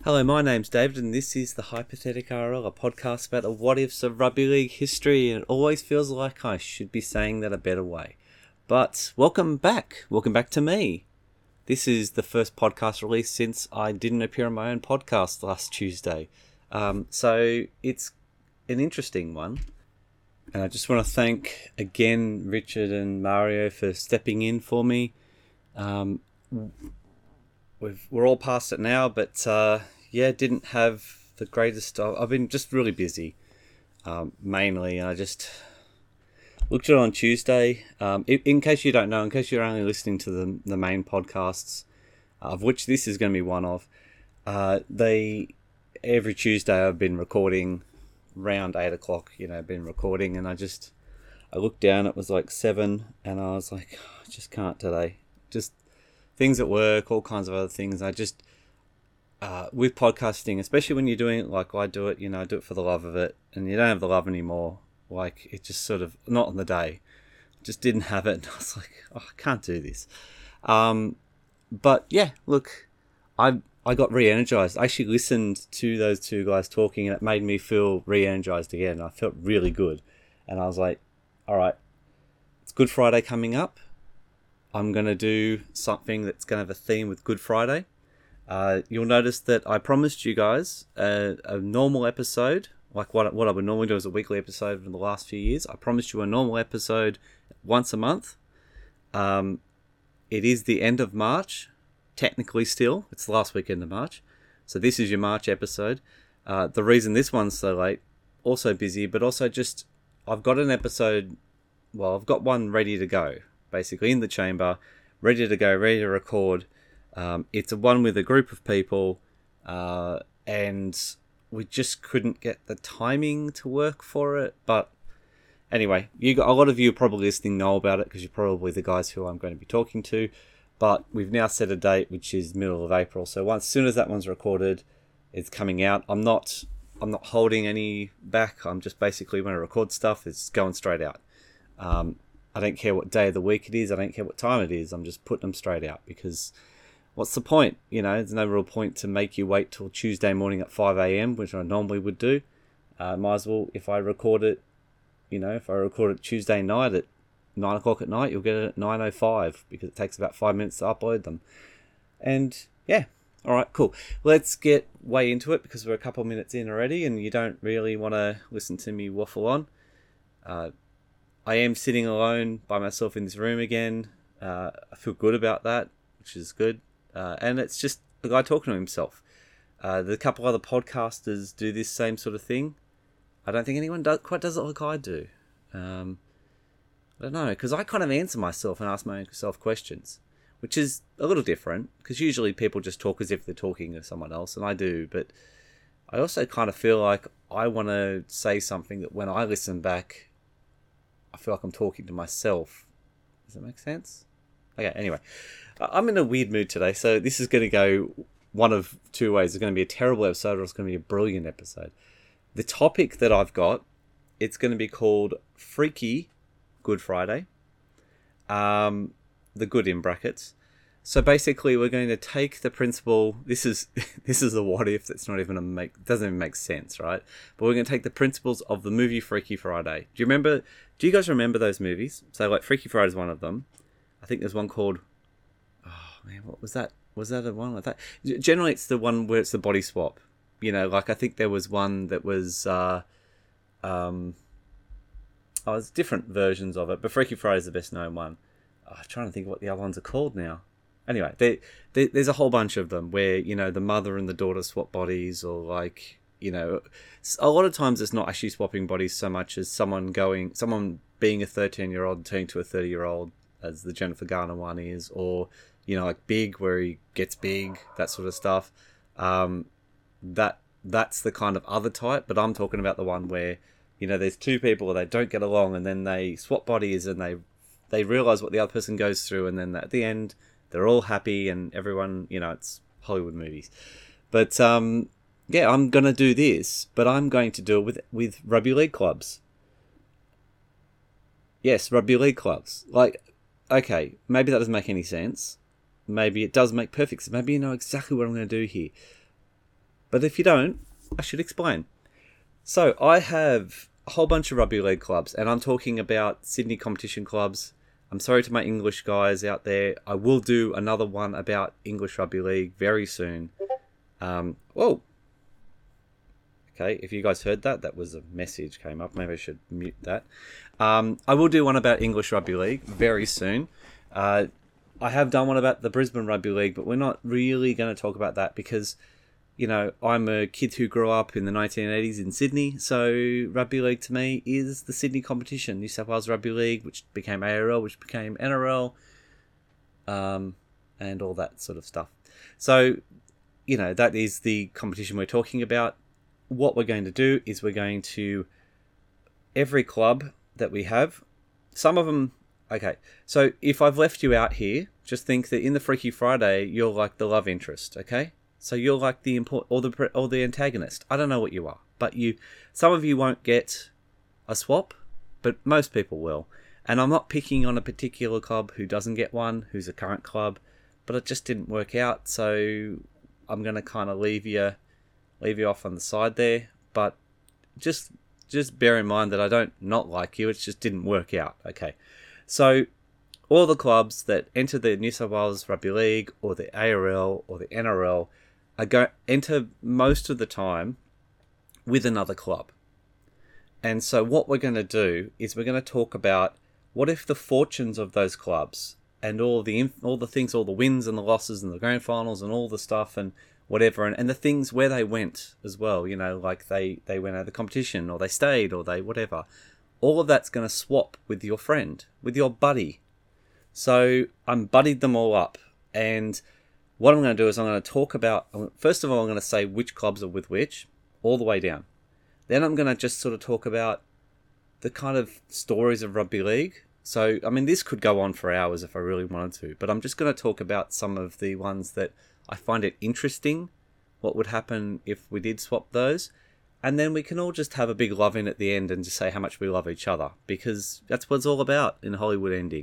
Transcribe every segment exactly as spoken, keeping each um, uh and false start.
Hello, my name's David, and this is the Hypothetical R L, a podcast about the what-ifs of rugby league history, and it always feels like I should be saying that a better way. But welcome back. Welcome back to me. This is the first podcast release since I didn't appear on my own podcast last Tuesday. Um, so it's an interesting one. And I just want to thank, again, Richard and Mario for stepping in for me. Um, we've, we're all past it now, but uh, yeah, didn't have the greatest... I've been just really busy, um, mainly. And I just looked at it on Tuesday. Um, in, in case you don't know, in case you're only listening to the, the main podcasts, of which this is going to be one of, uh, they every Tuesday I've been recording around eight o'clock, you know, been recording, and I just, I looked down, it was like seven, and I was like, oh, I just can't today. Just things at work, all kinds of other things. I just, uh, with podcasting, especially when you're doing it like I do it, you know, I do it for the love of it, and you don't have the love anymore. Like, it just sort of, not on the day, just didn't have it, and I was like, oh, I can't do this. Um, but yeah, look, I I got re-energized. I actually listened to those two guys talking, and it made me feel re-energized again. I felt really good. And I was like, all right, it's Good Friday coming up. I'm going to do something that's going to have a theme with Good Friday. Uh, you'll notice that I promised you guys a, a normal episode, like what, what I would normally do as a weekly episode in the last few years. I promised you a normal episode once a month. Um, it is the end of March. Technically still, it's the last weekend of March. So this is your March episode. Uh, the reason this one's so late, also busy, but also just, I've got an episode, well, I've got one ready to go, basically in the chamber, ready to go, ready to record. Um, it's a one with a group of people, uh, and we just couldn't get the timing to work for it. But anyway, you got, a lot of you probably listening know about it because you're probably the guys who I'm going to be talking to. But we've now set a date, which is middle of April. So once, as soon as that one's recorded, it's coming out. I'm not, I'm not holding any back. I'm just basically, when I record stuff, it's going straight out. Um, I don't care what day of the week it is. I don't care what time it is. I'm just putting them straight out because what's the point? You know, there's no real point to make you wait till Tuesday morning at five a.m., which I normally would do. Uh, might as well, if I record it, you know, if I record it Tuesday night at nine o'clock at night, you'll get it at nine oh five because it takes about five minutes to upload them. And yeah, all right, cool. Let's get way into it because we're a couple of minutes in already and you don't really want to listen to me waffle on. Uh, I am sitting alone by myself in this room again. Uh, I feel good about that, which is good. Uh, and it's just a guy talking to himself. Uh, the couple other podcasters do this same sort of thing. I don't think anyone does, quite does it like I do. Um, I don't know, because I kind of answer myself and ask myself questions, which is a little different, because usually people just talk as if they're talking to someone else, and I do, but I also kind of feel like I want to say something that when I listen back, I feel like I'm talking to myself. Does that make sense? Okay, anyway, I'm in a weird mood today, so this is going to go one of two ways. It's going to be a terrible episode or it's going to be a brilliant episode. The topic that I've got, it's going to be called Freaky Good Friday, um, the good in brackets. So basically, we're going to take the principle. This is this is a what if that's not even a make doesn't even make sense, right? But we're going to take the principles of the movie Freaky Friday. Do you remember? Do you guys remember those movies? So like Freaky Friday is one of them. I think there's one called. Oh man, what was that? Was that a one like that? Generally, it's the one where it's the body swap. You know, like I think there was one that was. Uh, um, Oh, there's different versions of it, but Freaky Friday is the best known one. Oh, I'm trying to think what the other ones are called now. Anyway, they, they, there's a whole bunch of them where, you know, the mother and the daughter swap bodies, or like, you know, a lot of times it's not actually swapping bodies so much as someone going, someone being a thirteen-year-old turning to a thirty-year-old, as the Jennifer Garner one is, or, you know, like Big, where he gets big, that sort of stuff. Um, that that's the kind of other type, but I'm talking about the one where, you know, there's two people where they don't get along and then they swap bodies and they they realize what the other person goes through, and then at the end they're all happy and everyone, you know, it's Hollywood movies. But um, yeah, I'm going to do this, but I'm going to do it with, with rugby league clubs. Yes, rugby league clubs. Like, okay, maybe that doesn't make any sense. Maybe it does make perfect sense. Maybe you know exactly what I'm going to do here. But if you don't, I should explain. So I have a whole bunch of rugby league clubs, and I'm talking about Sydney competition clubs. I'm sorry to my English guys out there. I will do another one about English rugby league very soon. Um, whoa. Okay, if you guys heard that, that was a message came up. Maybe I should mute that. Um, I will do one about English Rugby League very soon. Uh, I have done one about the Brisbane Rugby League, but we're not really going to talk about that because, you know, I'm a kid who grew up in the nineteen eighties in Sydney, so Rugby League to me is the Sydney competition. New South Wales Rugby League, which became A R L, which became N R L, um, and all that sort of stuff. So, you know, that is the competition we're talking about. What we're going to do is we're going to, every club that we have, some of them, okay, so if I've left you out here, just think that in the Freaky Friday, you're like the love interest, okay? So you're like the import or the or the antagonist. I don't know what you are, but you, some of you won't get a swap, but most people will. And I'm not picking on a particular club who doesn't get one, who's a current club, but it just didn't work out, so I'm going to kind of leave you... leave you off on the side there, but just just bear in mind that I don't not like you, it just didn't work out. Okay, so all the clubs that enter the New South Wales Rugby League or the A R L or the N R L are go enter most of the time with another club. And so what we're going to do is we're going to talk about what if the fortunes of those clubs and all the all the things, all the wins and the losses and the grand finals and all the stuff and whatever, and, and the things where they went as well, you know, like they, they went out of the competition, or they stayed, or they whatever. All of that's going to swap with your friend, with your buddy. So I'm buddied them all up, and what I'm going to do is I'm going to talk about, first of all, I'm going to say which clubs are with which, all the way down. Then I'm going to just sort of talk about the kind of stories of rugby league. So, I mean, this could go on for hours if I really wanted to, but I'm just going to talk about some of the ones that I find it interesting, what would happen if we did swap those. And then we can all just have a big love in at the end and just say how much we love each other, because that's what it's all about in Hollywood Ending.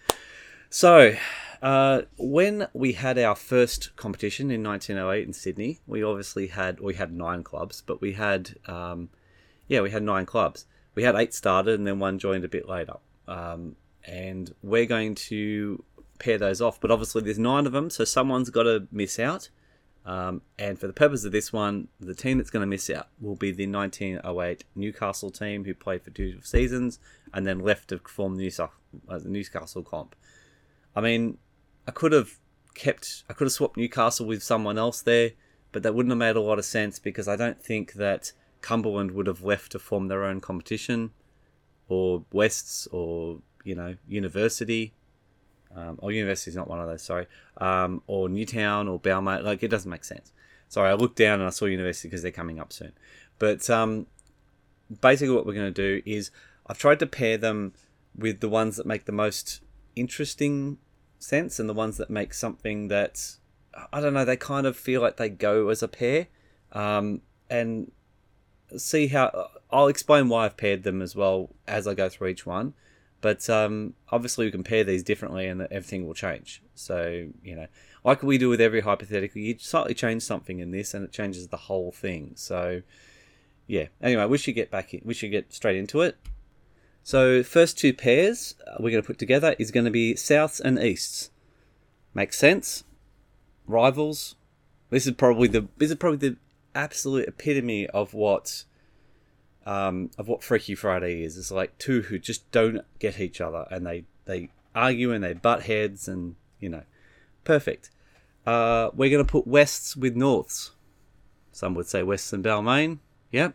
So, uh, when we had our first competition in nineteen oh eight in Sydney, we obviously had, we had nine clubs, but we had, um, yeah, we had nine clubs. We had eight started and then one joined a bit later. Um, and we're going to pair those off, but obviously there's nine of them, so someone's got to miss out, um, and for the purpose of this one, the team that's going to miss out will be the nineteen oh eight Newcastle team, who played for two seasons and then left to form the Newcastle, uh, the Newcastle comp. I mean, I could have kept I could have swapped Newcastle with someone else there, but that wouldn't have made a lot of sense, because I don't think that Cumberland would have left to form their own competition, or Wests, or, you know, University. Um, or University is not one of those, sorry. Um, or Newtown or Balmain. Like, it doesn't make sense. Sorry, I looked down and I saw University because they're coming up soon. But um, basically what we're going to do is I've tried to pair them with the ones that make the most interesting sense, and the ones that make something that, I don't know, they kind of feel like they go as a pair. Um, and see how... I'll explain why I've paired them as well as I go through each one. But um, obviously we can pair these differently and everything will change. So, you know, like we do with every hypothetical, you slightly change something in this and it changes the whole thing. So, yeah. Anyway, we should get back in, we should get straight into it. So, first two pairs we're going to put together is going to be Souths and Easts. Makes sense? Rivals. This is probably the this is probably the absolute epitome of what Um, of what Freaky Friday is. It's like two who just don't get each other, and they, they argue and they butt heads, and, you know, perfect. Uh, we're going to put Wests with Norths. Some would say Wests and Balmain. Yep.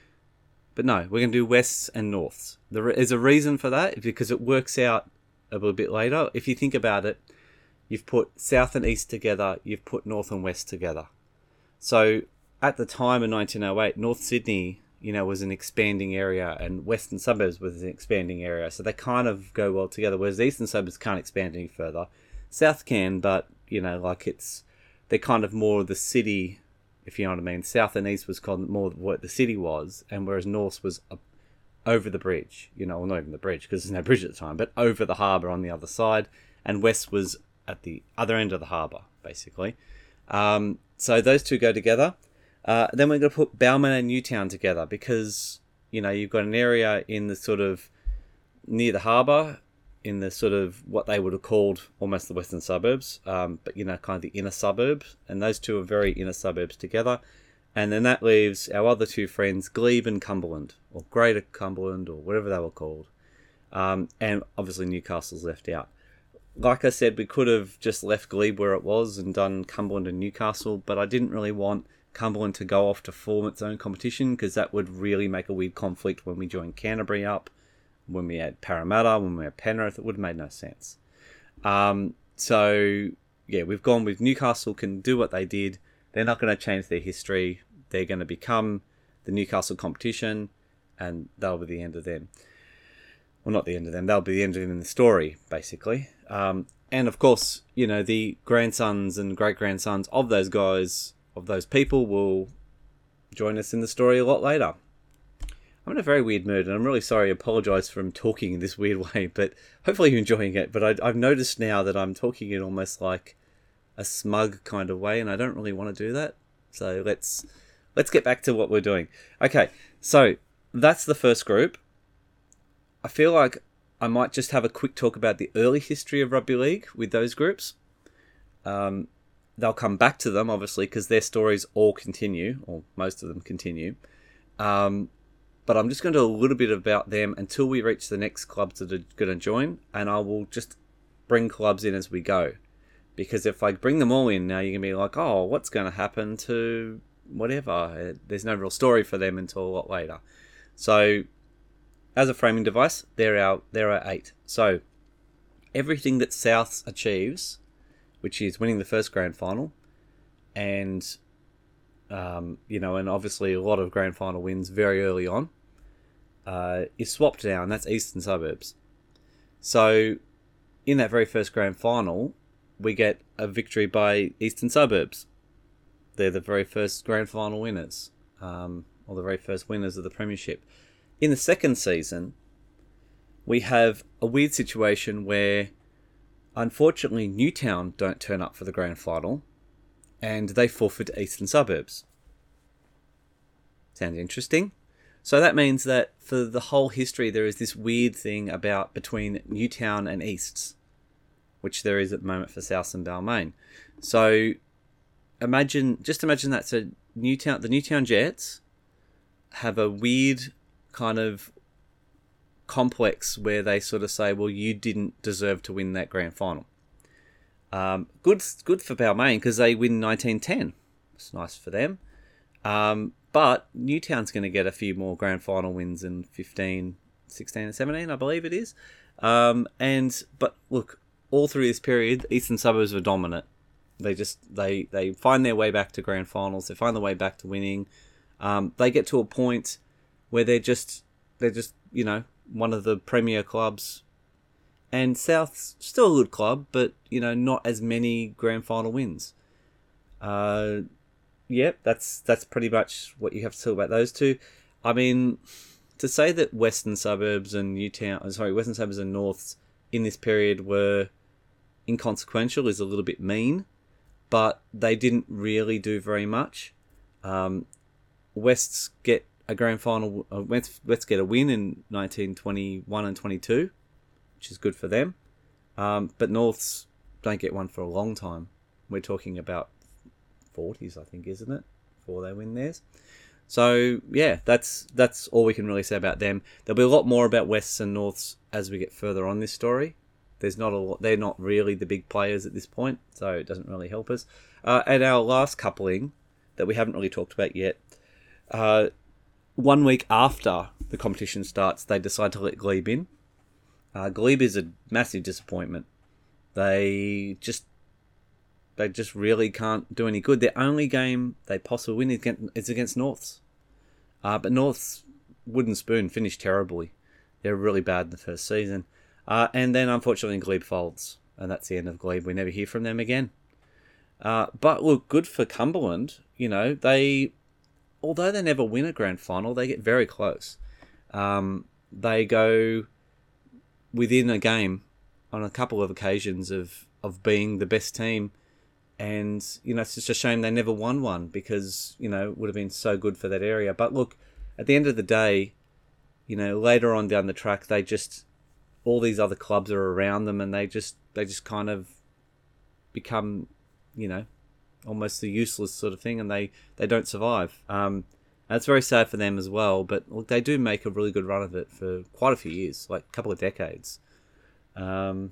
But no, we're going to do Wests and Norths. There is a reason for that, because it works out a little bit later. If you think about it, you've put South and East together, you've put North and West together. So at the time in nineteen oh eight, North Sydney, you know, was an expanding area, and Western Suburbs was an expanding area. So they kind of go well together, whereas the Eastern Suburbs can't expand any further. South can, but, you know, like it's, they're kind of more the city, if you know what I mean. South and East was kind of more what the city was, and whereas North was up over the bridge, you know, well, not even the bridge, because there's no bridge at the time, but over the harbour on the other side, and West was at the other end of the harbour, basically. Um, so those two go together. Uh, then we're going to put Balmain and Newtown together because, you know, you've got an area in the sort of near the harbour, in the sort of what they would have called almost the western suburbs, um, but, you know, kind of the inner suburbs. And those two are very inner suburbs together. And then that leaves our other two friends, Glebe and Cumberland, or Greater Cumberland, or whatever they were called. Um, and obviously Newcastle's left out. Like I said, we could have just left Glebe where it was and done Cumberland and Newcastle, but I didn't really want Cumberland to go off to form its own competition because that would really make a weird conflict when we joined Canterbury up, when we had Parramatta, when we had Penrith. It would have made no sense. Um, so, yeah, we've gone with Newcastle can do what they did. They're not going to change their history. They're going to become the Newcastle competition, and that'll be the end of them. Well, not the end of them. That'll be the end of them in the story, basically. Um, and, of course, you know, the grandsons and great-grandsons of those guys, of those people, will join us in the story a lot later. I'm in a very weird mood, and I'm really sorry. I apologise for talking in this weird way, but hopefully you're enjoying it. But I, I've noticed now that I'm talking in almost like a smug kind of way, and I don't really want to do that. So let's let's get back to what we're doing. Okay, so that's the first group. I feel like I might just have a quick talk about the early history of rugby league with those groups. Um, they'll come back to them, obviously, because their stories all continue, or most of them continue. Um... But I'm just going to do a little bit about them until we reach the next clubs that are going to join. And I will just bring clubs in as we go. Because if I bring them all in now, you're going to be like, oh, what's going to happen to whatever? There's no real story for them until a lot later. So, as a framing device, there are, there are eight. So, everything that Souths achieves, which is winning the first grand final, and... Um, you know, and obviously a lot of grand final wins very early on, uh, is swapped now, and that's Eastern Suburbs. So, in that very first grand final, we get a victory by Eastern Suburbs. They're the very first grand final winners, um, or the very first winners of the Premiership. In the second season, we have a weird situation where, unfortunately, Newtown don't turn up for the grand final, and they forfeit to Eastern Suburbs. Sounds interesting. So that means that for the whole history, there is this weird thing about between Newtown and Easts, which there is at the moment for South and Balmain. So imagine, just imagine that. So Newtown, the Newtown Jets have a weird kind of complex where they sort of say, well, you didn't deserve to win that grand final. Um, good, good for Balmain because they win nineteen ten. It's nice for them. Um, but Newtown's going to get a few more grand final wins in fifteen, sixteen, and seventeen, I believe it is. Um, and but look, all through this period, Eastern Suburbs were dominant. They just they they find their way back to grand finals. They find their way back to winning. Um, they get to a point where they're just they're just you know one of the premier clubs. And South's still a good club, but, you know, not as many grand final wins. Uh, yep, that's that's pretty much what you have to talk about those two. I mean, to say that Western Suburbs and Newtown, sorry, Western Suburbs and Norths in this period were inconsequential is a little bit mean, but they didn't really do very much. Um, Wests get a grand final, uh, West, West get a win in nineteen twenty-one and twenty-two. Which is good for them. Um, but Norths don't get one for a long time. We're talking about forties, I think, isn't it? Before they win theirs. So, yeah, that's that's all we can really say about them. There'll be a lot more about Wests and Norths as we get further on this story. There's not a lot, they're not really the big players at this point, so it doesn't really help us. Uh, and our last coupling that we haven't really talked about yet, uh, one week after the competition starts, they decide to let Glebe in. Uh, Glebe is a massive disappointment. They just they just really can't do any good. Their only game they possibly win is against, is against Norths. Uh, but Norths, wooden spoon, finished terribly. They're really bad in the first season. Uh, and then, unfortunately, Glebe folds. And that's the end of Glebe. We never hear from them again. Uh, but, look, good for Cumberland. You know, they, although they never win a grand final, they get very close. Um, they go within a game on a couple of occasions of, of being the best team and you know it's just a shame they never won one because you know it would have been so good for that area. But look, at the end of the day, you know later on down the track, they just all these other clubs are around them, and they just they just kind of become, you know, almost a useless sort of thing, and they, they don't survive. Um, and it's very sad for them as well, but look, they do make a really good run of it for quite a few years, like a couple of decades. Um,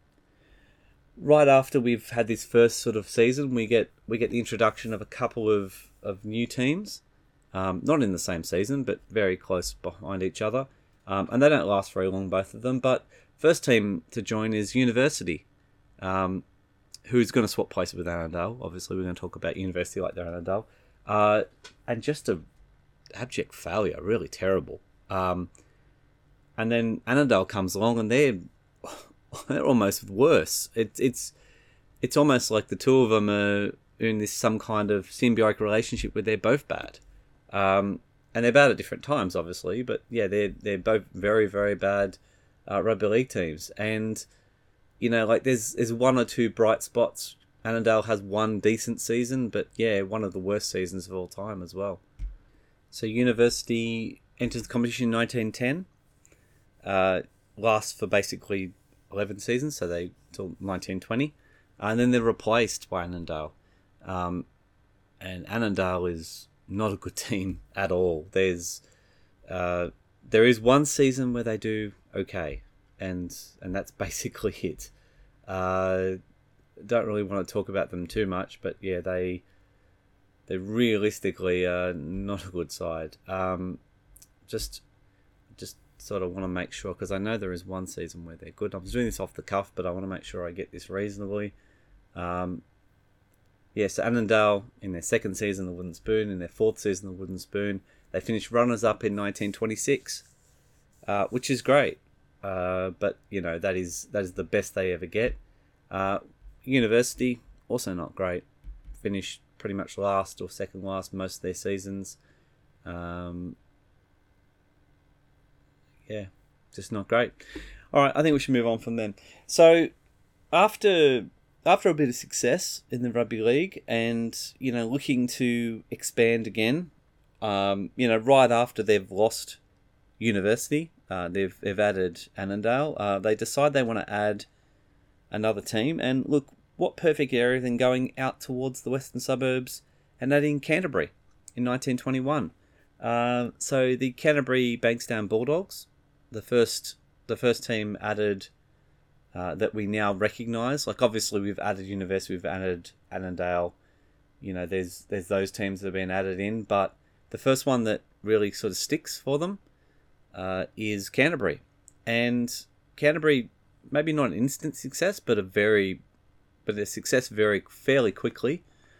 right after we've had this first sort of season, we get we get the introduction of a couple of, of new teams, um, not in the same season, but very close behind each other. Um, and they don't last very long, both of them. But first team to join is University. Um, who's going to swap places with Annandale. Obviously, we're going to talk about University like they're Annandale. Uh, and just a abject failure, really terrible. Um, and then Annandale comes along, and they're they're almost worse. It's it's it's almost like the two of them are in this some kind of symbiotic relationship where they're both bad. Um, and they're bad at different times, obviously. But yeah, they're they're both very very bad uh, rugby league teams. And you know, like there's there's one or two bright spots. Annandale has one decent season, but yeah, one of the worst seasons of all time as well. So University enters the competition in nineteen ten. Uh, lasts for basically eleven seasons, so they till nineteen twenty, and then they're replaced by Annandale. Um, and Annandale is not a good team at all. There's uh, there is one season where they do okay, and and that's basically it. Uh, don't really want to talk about them too much, but yeah, they they realistically are not a good side. Um, just just sort of want to make sure, because I know there is one season where they're good. I was doing this off the cuff, but I want to make sure I get this reasonably. Um, yeah, so Annandale in their second season, the Wooden Spoon, in their fourth season, the Wooden Spoon, they finished runners-up in nineteen twenty-six, uh, which is great. Uh, but you know that is that is the best they ever get. Uh, University also not great. Finished pretty much last or second last most of their seasons. Um, yeah, just not great. All right, I think we should move on from them. So after after a bit of success in the rugby league, and you know looking to expand again, um, you know right after they've lost University. Uh, they've they've added Annandale. Uh, they decide they want to add another team, and look, what perfect area than going out towards the western suburbs and adding Canterbury in nineteen twenty-one. Uh, so the Canterbury Bankstown Bulldogs, the first the first team added uh, that we now recognise. Like obviously we've added University, we've added Annandale. You know, there's there's those teams that have been added in, but the first one that really sort of sticks for them. Uh, is Canterbury. And Canterbury, maybe not an instant success, but a very, but a success very fairly quickly.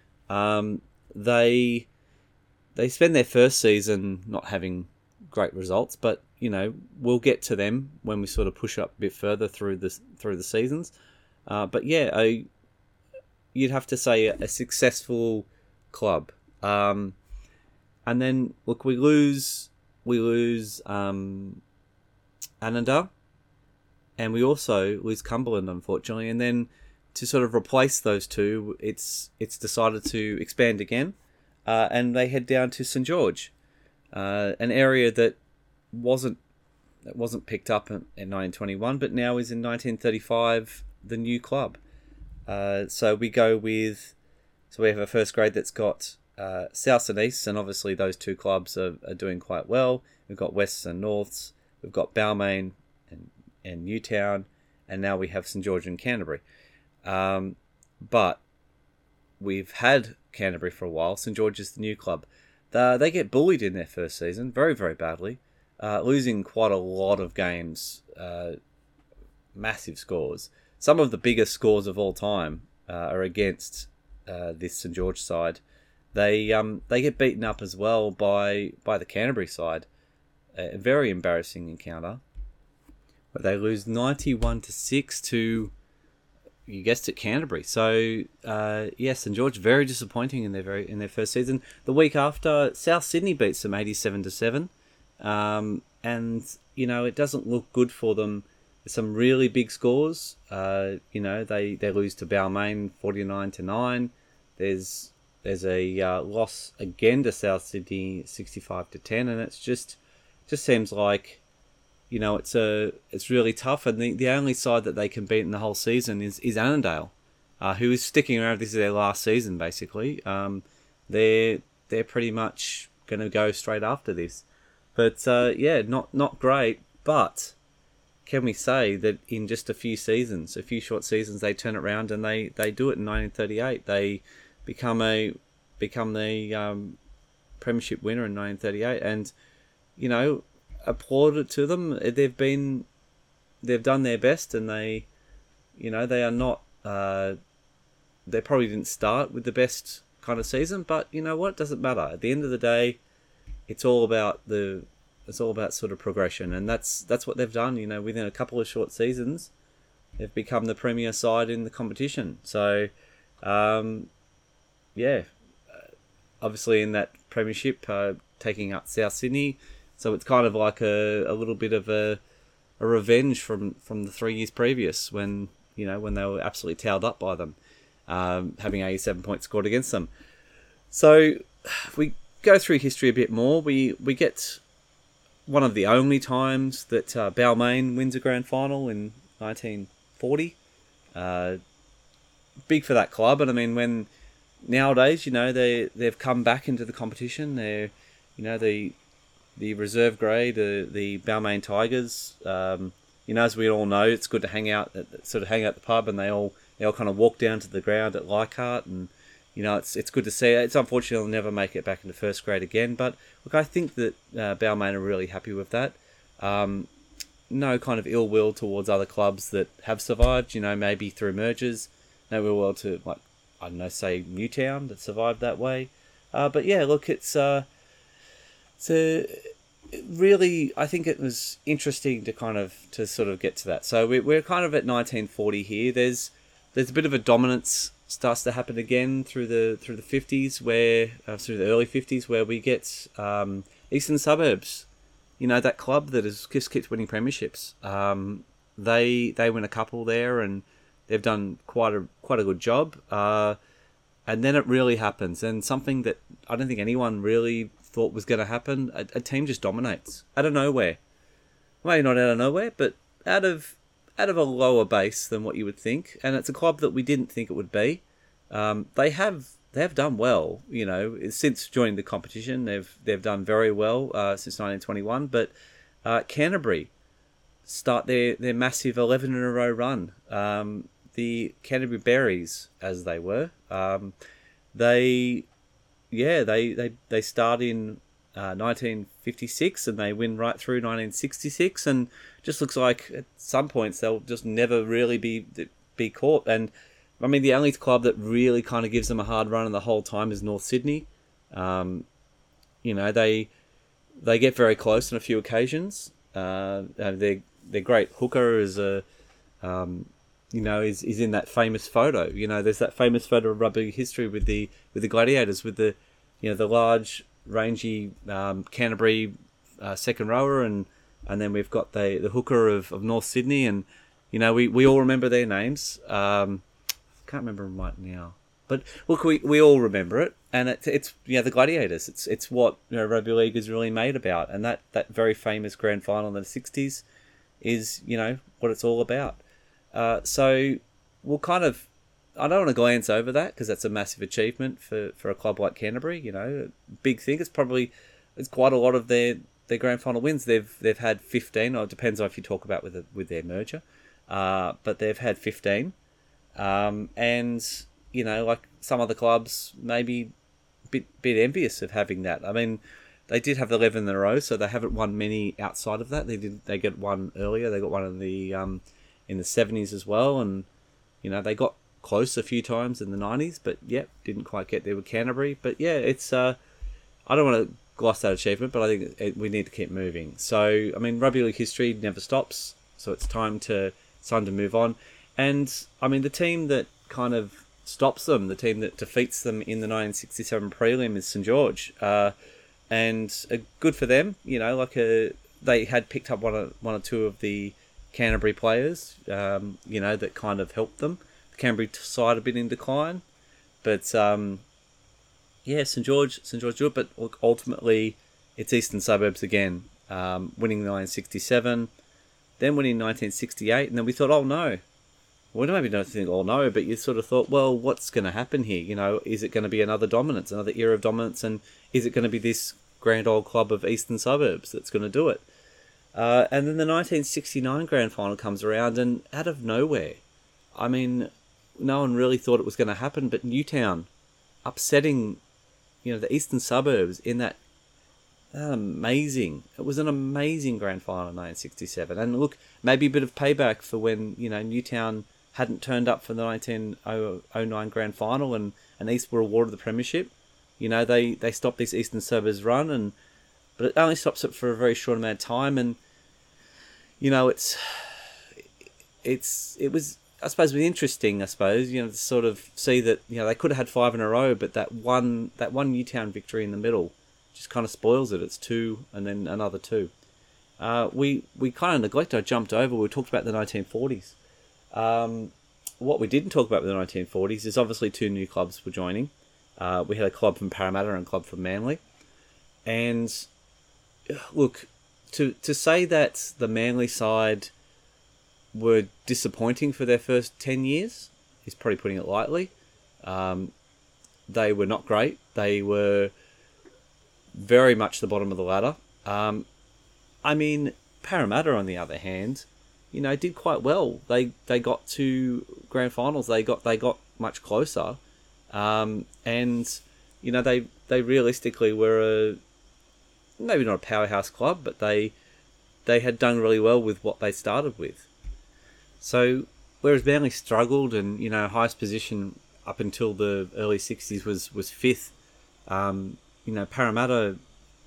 Um, they they spend their first season not having great results, but you know we'll get to them when we sort of push up a bit further through the through the seasons. Uh, but yeah, a, you'd have to say a, a successful club. Um, and then look, we lose. We lose um, Annandale, and we also lose Cumberland, unfortunately. And then to sort of replace those two, it's it's decided to expand again, uh, and they head down to St George, uh, an area that wasn't that wasn't picked up in, in nineteen twenty-one, but now is in nineteen thirty-five the new club. Uh, so we go with, so we have a first grade that's got. Uh, Souths and Easts, and obviously those two clubs are, are doing quite well. We've got Wests and Norths, we've got Balmain and, and Newtown, and now we have St George and Canterbury. Um, but we've had Canterbury for a while. St George is the new club. The, they get bullied in their first season, very, very badly, uh, losing quite a lot of games, uh, massive scores. Some of the biggest scores of all time uh, are against uh, this St George side. They um they get beaten up as well by by the Canterbury side. A very embarrassing encounter. But they lose ninety-one to six to, you guessed it, Canterbury. So uh, yes, St George very disappointing in their very in their first season. The week after, South Sydney beats them eighty-seven to seven, um, and you know it doesn't look good for them. Some really big scores. Uh, you know they they lose to Balmain forty-nine to nine. There's there's a uh, loss again to South Sydney, sixty-five to ten, and it's just just seems like, you know, it's a it's really tough, and the, the only side that they can beat in the whole season is is Annandale, uh, who is sticking around. This is their last season, basically. Um, they're they're pretty much going to go straight after this, but uh, yeah, not not great. But can we say that in just a few seasons, a few short seasons, they turn it around and they, they do it in nineteen thirty-eight. They become a become the um, premiership winner in nineteen thirty-eight, and you know, applaud it to them. They've been they've done their best, and they, you know, they are not. Uh, they probably didn't start with the best kind of season, but you know what? It doesn't matter. At the end of the day, it's all about the. It's all about sort of progression, and that's that's what they've done. You know, within a couple of short seasons, they've become the premier side in the competition. So, um, yeah, obviously in that premiership, uh, taking up South Sydney, so it's kind of like a, a little bit of a, a revenge from, from the three years previous when you know when they were absolutely towed up by them, um, having eighty-seven points scored against them. So, if we go through history a bit more, we we get one of the only times that uh, Balmain wins a grand final in nineteen forty. Uh, big for that club, and I mean, when nowadays, you know, they they've come back into the competition. They're, you know, the the reserve grade, uh, the Balmain Tigers. Um, you know, as we all know, it's good to hang out, at, sort of hang out at the pub, and they all they all kind of walk down to the ground at Leichhardt, and you know, it's it's good to see. It's unfortunate they'll never make it back into first grade again. But look, I think that uh, Balmain are really happy with that. Um, no kind of ill will towards other clubs that have survived. You know, maybe through mergers. No ill will to, like, I don't know, say Newtown that survived that way. Uh, but yeah, look, it's uh, it's a really. I think it was interesting to kind of to sort of get to that. So we, we're kind of at nineteen forty here. There's there's a bit of a dominance starts to happen again through the through the fifties, where uh, through the early fifties, where we get um, Eastern Suburbs. You know, that club that has just keeps winning premierships. Um, they they win a couple there, and they've done quite a quite a good job. Uh, and then it really happens, and something that I don't think anyone really thought was going to happen. A, a team just dominates out of nowhere. Maybe not out of nowhere, but out of out of a lower base than what you would think, and it's a club that we didn't think it would be. Um, they have they have done well, you know, since joining the competition. They've they've done very well uh, since nineteen twenty-one. But uh, Canterbury start their, their massive eleven in a row run. Um, the Canterbury Berries, as they were, um, they yeah they they they start in uh, nineteen fifty-six and they win right through nineteen sixty-six, and just looks like at some points they'll just never really be be caught. And I mean, the only club that really kind of gives them a hard run in the whole time is North Sydney. Um, you know, they they get very close on a few occasions. Uh, their their great hooker is a um, you know is, is in that famous photo. You know, there's that famous photo of rugby history with the with the Gladiators, with the you know the large rangy um, Canterbury uh, second rower, and and then we've got the the hooker of, of North Sydney, and you know we, we all remember their names. Um, can't remember them right now, but look, we, we all remember it, and it's it's you know the Gladiators. It's it's what you know rugby league is really made about, and that, that very famous grand final in the sixties is you know what it's all about. Uh, so we'll kind of I don't want to glance over that because that's a massive achievement for, for a club like Canterbury. You know, big thing. It's probably it's quite a lot of their, their grand final wins. They've they've had fifteen. Or it depends on if you talk about with the, with their merger, uh, but they've had fifteen. Um, and, you know, like some other clubs, maybe a bit, bit envious of having that. I mean, they did have eleven in a row, so they haven't won many outside of that. They did. They got one earlier. They got one in the um, in the seventies as well, and you know they got close a few times in the nineties, but yep, didn't quite get there with Canterbury. But yeah, it's uh, I don't want to gloss that achievement, but I think it, we need to keep moving. So I mean, rugby league history never stops, so it's time to it's time to move on. And, I mean, the team that kind of stops them, the team that defeats them in the nineteen sixty-seven prelim is St George. Uh, and uh, good for them, you know, like a, they had picked up one or, one or two of the Canterbury players, um, you know, that kind of helped them. The Canterbury side a bit in decline. But um, yeah, St George, St George do it. But look, ultimately, it's Eastern Suburbs again, um, winning nineteen sixty-seven, then winning nineteen sixty-eight, and then we thought, oh no. Well, maybe don't think, oh no, but you sort of thought, well, what's going to happen here? You know, is it going to be another dominance, another era of dominance, and is it going to be this grand old club of Eastern Suburbs that's going to do it? Uh, and then the nineteen sixty-nine grand final comes around, and out of nowhere, I mean, no one really thought it was going to happen, but Newtown upsetting, you know, the Eastern Suburbs in that amazing, it was an amazing grand final in nineteen sixty-seven. And look, maybe a bit of payback for when, you know, Newtown hadn't turned up for the nineteen oh nine grand final and, and East were awarded the premiership. You know, they, they stopped this Eastern Suburbs run, and but it only stops it for a very short amount of time. And, you know, it's, it's, it was, I suppose, it was interesting, I suppose, you know, to sort of see that, you know, they could have had five in a row, but that one, that one Newtown victory in the middle just kind of spoils it. It's two and then another two. Uh, we, we kind of neglected, I jumped over, we talked about the nineteen forties. Um, what we didn't talk about with the nineteen forties is obviously two new clubs were joining. Uh, we had a club from Parramatta and a club from Manly. And look, to to say that the Manly side were disappointing for their first ten years is probably putting it lightly. Um, they were not great. They were very much the bottom of the ladder. Um, I mean, Parramatta, on the other hand, you know, did quite well. They they got to grand finals. They got they got much closer, um, and you know they they realistically were a maybe not a powerhouse club, but they they had done really well with what they started with. So whereas Manly struggled, and you know highest position up until the early sixties was was fifth. Um, you know Parramatta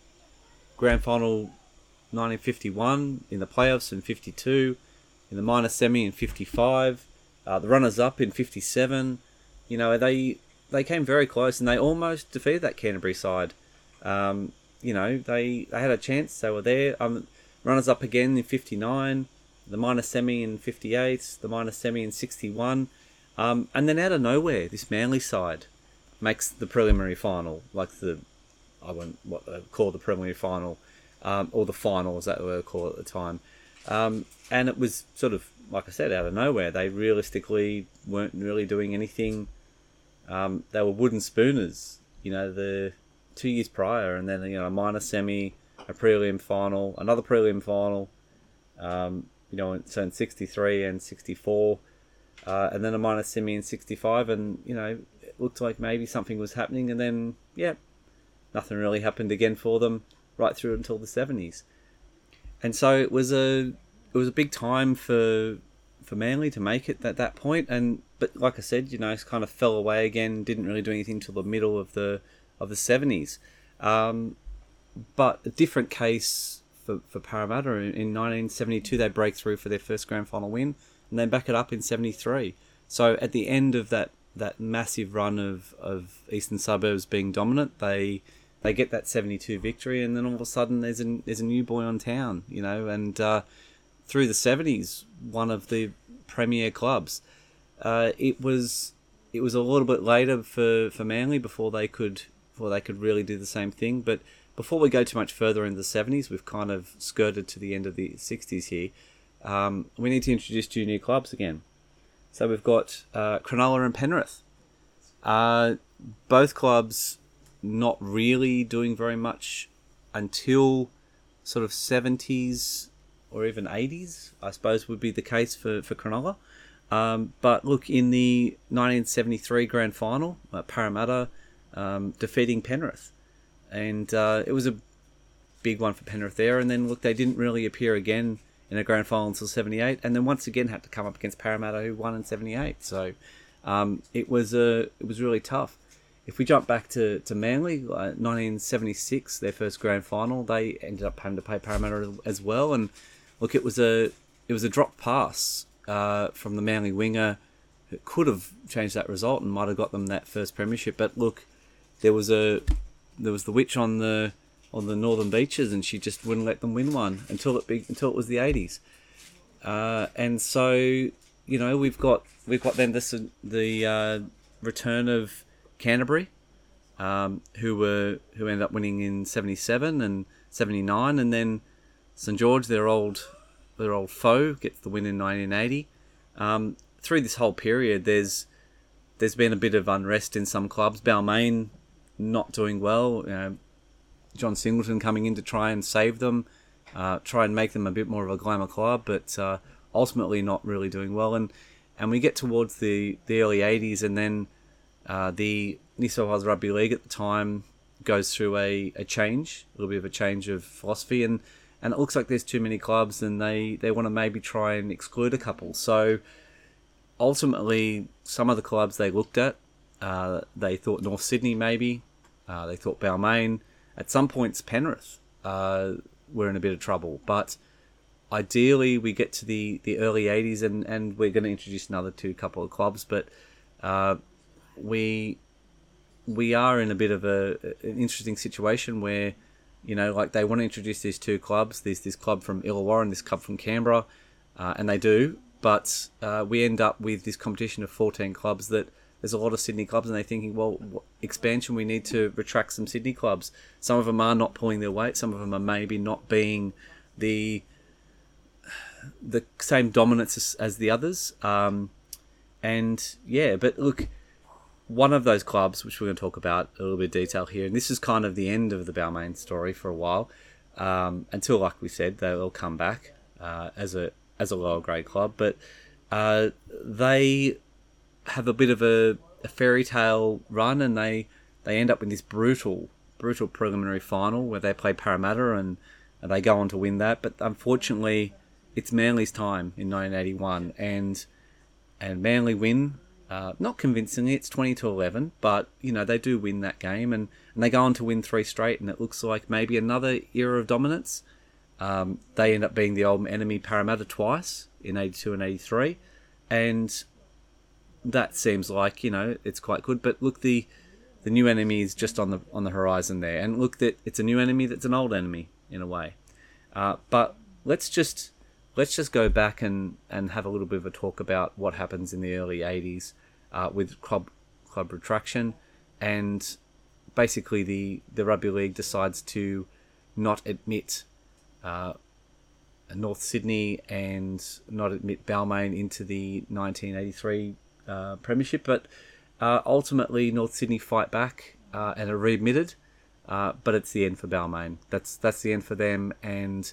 grand final nineteen fifty-one in the playoffs in fifty-two. In the minor semi in fifty-five, uh, the runners-up in fifty-seven. You know, they they came very close, and they almost defeated that Canterbury side. Um, you know, they, they had a chance. They were there. Um, runners-up again in fifty-nine, the minor semi in fifty-eight, the minor semi in sixty-one. Um, and then out of nowhere, this Manly side makes the preliminary final, like the, I won't what they call the preliminary final, um, or the final, as that were called at the time. Um, and it was sort of, like I said, out of nowhere. They realistically weren't really doing anything. Um, they were wooden spooners, you know, the two years prior, and then, you know, a minor semi, a prelim final, another prelim final, um, you know, so in sixty-three and sixty-four, uh, and then a minor semi in sixty-five, and, you know, it looked like maybe something was happening, and then, yeah, nothing really happened again for them right through until the seventies. And so it was a it was a big time for for Manly to make it at that point, and but like I said, you know, it kind of fell away again. Didn't really do anything till the middle of the of the seventies. Um, but a different case for for Parramatta in, in nineteen seventy-two, they break through for their first grand final win, and then back it up in seventy-three. So at the end of that that massive run of of Eastern Suburbs being dominant, they They get that seventy-two victory, and then all of a sudden there's a, there's a new boy on town, you know, and uh, through the seventies, one of the premier clubs. Uh, it was it was a little bit later for, for Manly before they could before they could really do the same thing. But before we go too much further into the seventies, we've kind of skirted to the end of the sixties here. Um, we need to introduce two new clubs again. So we've got uh, Cronulla and Penrith. Uh, both clubs not really doing very much until sort of seventies or even eighties, I suppose would be the case for, for Cronulla. Um, but look, in the nineteen seventy-three grand final, uh, Parramatta um, defeating Penrith. And uh, it was a big one for Penrith there. And then, look, they didn't really appear again in a grand final until seventy-eight. And then once again had to come up against Parramatta, who won in seventy-eight. So um, it was a, it was really tough. If we jump back to, to Manly, uh, nineteen seventy-six, their first grand final, they ended up having to pay Parramatta as well. And look, it was a it was a drop pass uh, from the Manly winger. It could have changed that result and might have got them that first premiership. But look, there was a there was the witch on the on the northern beaches, and she just wouldn't let them win one until it be, until it was the eighties. Uh, and so you know we've got we've got then this the uh, return of Canterbury, um, who were who ended up winning in seventy-seven and seventy-nine, and then St George, their old their old foe, gets the win in nineteen eighty. Um, through this whole period, there's there's been a bit of unrest in some clubs. Balmain not doing well. You know, John Singleton coming in to try and save them, uh, try and make them a bit more of a glamour club, but uh, ultimately not really doing well. And and we get towards the, the early eighties, and then uh, the New South Wales Rugby League at the time goes through a, a change, a little bit of a change of philosophy, and, and it looks like there's too many clubs, and they, they want to maybe try and exclude a couple. So ultimately, some of the clubs they looked at, uh, they thought North Sydney maybe, uh, they thought Balmain. At some points, Penrith uh, were in a bit of trouble. But ideally, we get to the, the early eighties, and, and we're going to introduce another two couple of clubs. But uh, we we are in a bit of a an interesting situation where, you know, like they want to introduce these two clubs. There's this club from Illawarra and this club from Canberra, uh, and they do. But uh, we end up with this competition of fourteen clubs that there's a lot of Sydney clubs, and they're thinking, well, what expansion, we need to retract some Sydney clubs. Some of them are not pulling their weight. Some of them are maybe not being the the same dominance as, as the others. Um, and yeah, but look, one of those clubs, which we're going to talk about a little bit of detail here, and this is kind of the end of the Balmain story for a while, um, until, like we said, they'll come back uh, as a as a lower grade club, but uh, they have a bit of a, a fairy tale run, and they, they end up in this brutal, brutal preliminary final where they play Parramatta, and, and they go on to win that. But unfortunately, it's Manly's time in nineteen eighty-one, and and Manly win, uh, not convincingly. It's twenty to eleven, but you know they do win that game, and, and they go on to win three straight, and it looks like maybe another era of dominance. Um, they end up being the old enemy Parramatta twice in eighty-two and eighty-three, and that seems like, you know, it's quite good. But look, the the new enemy is just on the on the horizon there, and look, that it's a new enemy that's an old enemy in a way. Uh, but let's just let's just go back and, and have a little bit of a talk about what happens in the early eighties uh, with club club retraction, and basically the the rugby league decides to not admit Uh, North Sydney and not admit Balmain into the nineteen eighty-three uh, premiership, but uh, ultimately North Sydney fight back uh, and are readmitted, uh, but it's the end for Balmain. That's that's the end for them, and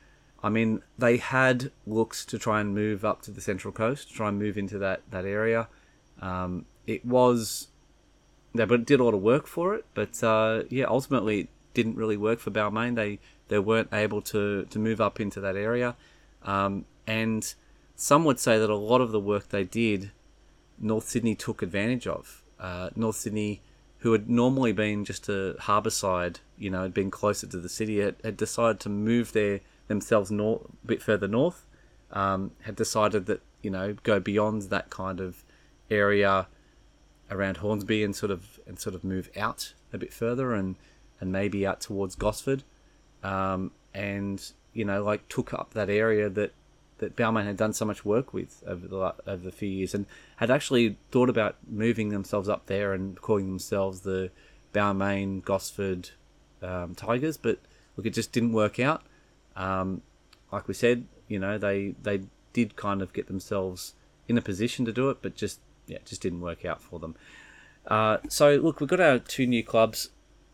I mean they had looks to try and move up to the Central Coast, to try and move into that that area. Um, it was, they but it did a lot of work for it, but uh, yeah, ultimately it didn't really work for Balmain. They They weren't able to, to move up into that area. Um, and some would say that a lot of the work they did, North Sydney took advantage of. Uh, North Sydney, who had normally been just a harbour side, you know, had been closer to the city, had, had decided to move their themselves north, a bit further north, um, had decided that, you know, go beyond that kind of area around Hornsby and sort of and sort of move out a bit further, and, and maybe out towards Gosford. Um, and, you know, like took up that area that, that Balmain had done so much work with over the over the few years, and had actually thought about moving themselves up there and calling themselves the Balmain Gosford um, Tigers. But look, it just didn't work out. Um, like we said, you know, they they did kind of get themselves in a position to do it, but just yeah, it just didn't work out for them. Uh, so look, we've got our two new clubs,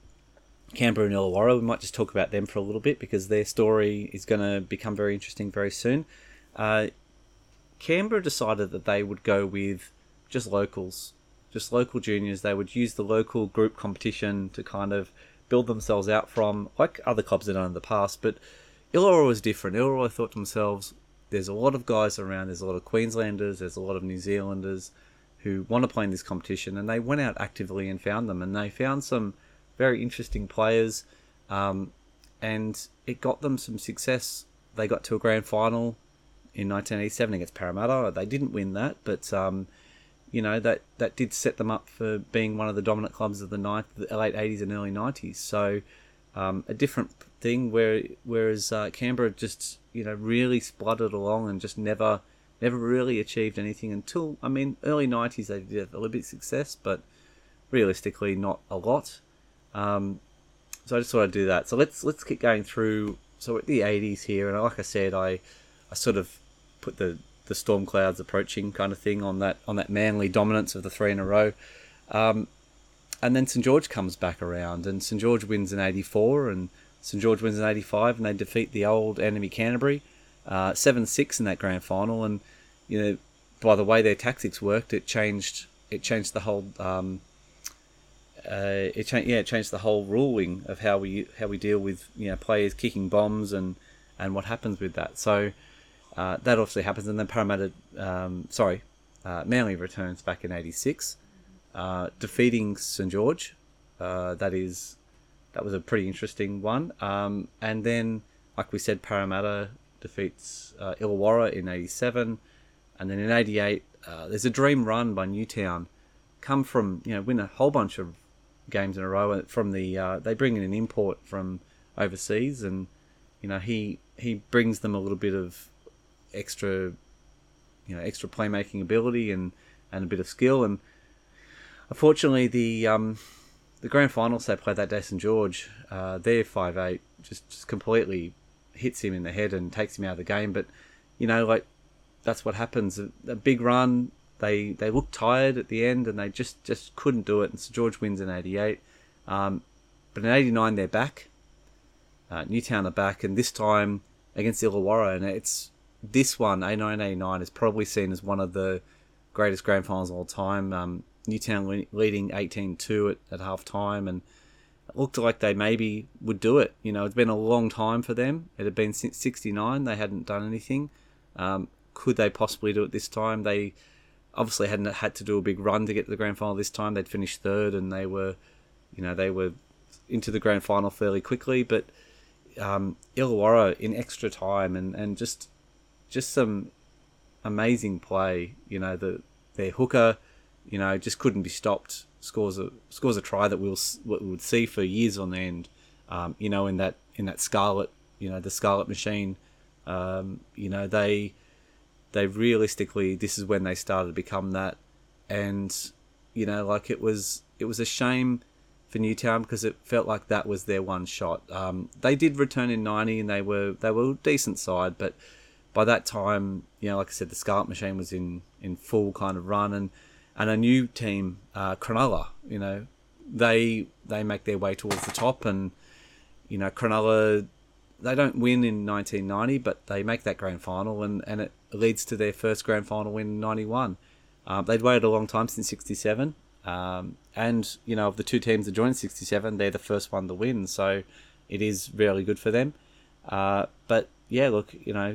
Canberra and Illawarra. We might just talk about them for a little bit because their story is going to become very interesting very soon. Uh, Canberra decided that they would go with just locals, just local juniors. They would use the local group competition to kind of build themselves out from, like other clubs had done in the past. But Illawarra was different. Illawarra thought to themselves, there's a lot of guys around, there's a lot of Queenslanders, there's a lot of New Zealanders who want to play in this competition, and they went out actively and found them, and they found some very interesting players, um, and it got them some success. They got to a grand final in nineteen eighty-seven against Parramatta. They didn't win that, but um, you know that that did set them up for being one of the dominant clubs of the, ninth, the late eighties and early nineties. So um, a different thing, where whereas uh, Canberra just you know really spluttered along and just never never really achieved anything until, I mean, early nineties they did have a little bit of success, but realistically not a lot. Um, so I just thought I'd do that. So let's let's keep going through. So we're at the eighties here, and like I said, I I sort of put the, the storm clouds approaching kind of thing on that on that Manly dominance of the three in a row. Um, and then St George comes back around, and St George wins in eighty-four, and St George wins in eighty-five, and they defeat the old enemy Canterbury uh, seven six in that grand final. And you know, by the way their tactics worked, it changed it changed the whole um, uh, it changed yeah it changed the whole ruling of how we how we deal with you know players kicking bombs and and what happens with that. So uh, that obviously happens, and then Parramatta um, sorry uh, Manly returns back in eighty-six, uh, defeating St George. Uh, that is that was a pretty interesting one. Um, and then, like we said, Parramatta defeats uh, Illawarra in eighty-seven, and then in eighty-eight, uh, there's a dream run by Newtown, come from you know win a whole bunch of games in a row from the uh, they bring in an import from overseas, and you know he he brings them a little bit of extra you know extra playmaking ability and, and a bit of skill. And unfortunately, the um, the grand finals they played that day, St George, uh, their five eight just, just completely hits him in the head and takes him out of the game. But you know, like that's what happens. A, a big run, they they look tired at the end, and they just, just couldn't do it. And St George wins in eighty-eight, um, but in eighty-nine they're back. Uh, Newtown are back, and this time against Illawarra, and it's this one, eighty-nine eighty-nine, is probably seen as one of the greatest grand finals of all time. Um, Newtown le- leading eighteen two at, at half time, and it looked like they maybe would do it. You know, it's been a long time for them. It had been since sixty-nine. They hadn't done anything. Um, could they possibly do it this time? They obviously hadn't had to do a big run to get to the grand final this time. They'd finished third, and they were, you know, they were into the grand final fairly quickly. But um, Illawarra in extra time, and, and just just some amazing play. You know, the their hooker, you know, just couldn't be stopped. Scores a scores a try that we'll we would see for years on end. Um, you know, in that in that Scarlet, you know, the Scarlet machine. Um, you know, they they realistically, this is when they started to become that. And you know, like it was it was a shame for Newtown, because it felt like that was their one shot. Um, they did return in ninety, and they were they were a decent side, but by that time, you know, like I said, the Scarlet machine was in, in full kind of run, and, and a new team, uh, Cronulla, you know, they they make their way towards the top, and you know, Cronulla, they don't win in nineteen ninety, but they make that grand final, and, and it leads to their first grand final win in ninety-one. Um, they'd waited a long time, since sixty-seven. Um, and, you know, of the two teams that joined sixty-seven, they're the first one to win. So it is really good for them. Uh, but, yeah, look, you know,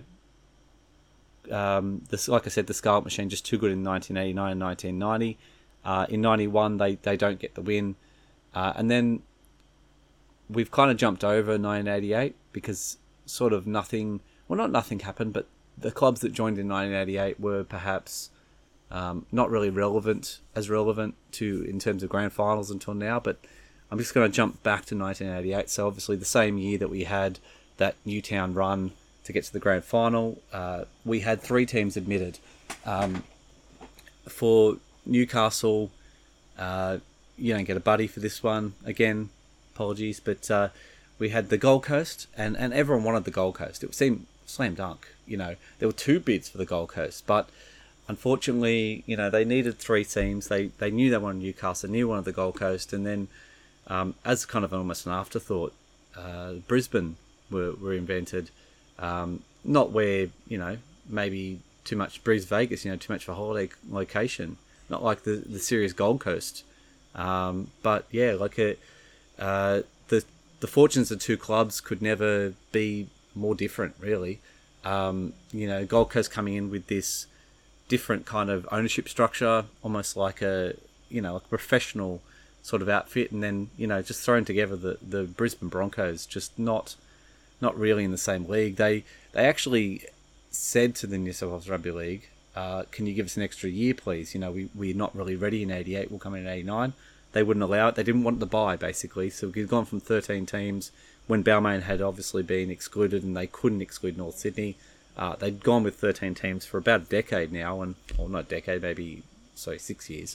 um, this, like I said, the Scarlet machine just too good in nineteen eighty-nine and nineteen ninety. Uh, in ninety-one, they, they don't get the win. Uh, and then we've kind of jumped over nineteen eighty-eight, because sort of nothing, well, not nothing happened, but the clubs that joined in nineteen eighty-eight were perhaps um, not really relevant, as relevant to in terms of grand finals until now. But I'm just going to jump back to nineteen eighty-eight. So obviously the same year that we had that Newtown run to get to the grand final, uh, we had three teams admitted. Um, for Newcastle, uh, you don't get a buddy for this one. Again, apologies, but uh, we had the Gold Coast, and, and everyone wanted the Gold Coast. It seemed slam dunk. You know, there were two bids for the Gold Coast, but unfortunately, you know, they needed three teams. They they knew they wanted Newcastle, knew wanted the Gold Coast, and then um, as kind of almost an afterthought, uh, Brisbane were were invented. Um, not where, you know, maybe too much Bris Vegas, you know, too much of a holiday location. Not like the the serious Gold Coast. Um, but yeah, like a, uh, the the fortunes of two clubs could never be more different, really. Um, you know, Gold Coast coming in with this different kind of ownership structure, almost like a, you know, a professional sort of outfit, and then, you know, just throwing together the, the Brisbane Broncos, just not not really in the same league. They they actually said to the New South Wales Rugby League, uh, can you give us an extra year, please? You know, we, we're not really ready in eighty-eight, we'll come in in eighty-nine. They wouldn't allow it. They didn't want the buy, basically. So we've gone from thirteen teams, when Balmain had obviously been excluded, and they couldn't exclude North Sydney. Uh, they'd gone with thirteen teams for about a decade now, and or not a decade, maybe, sorry, six years.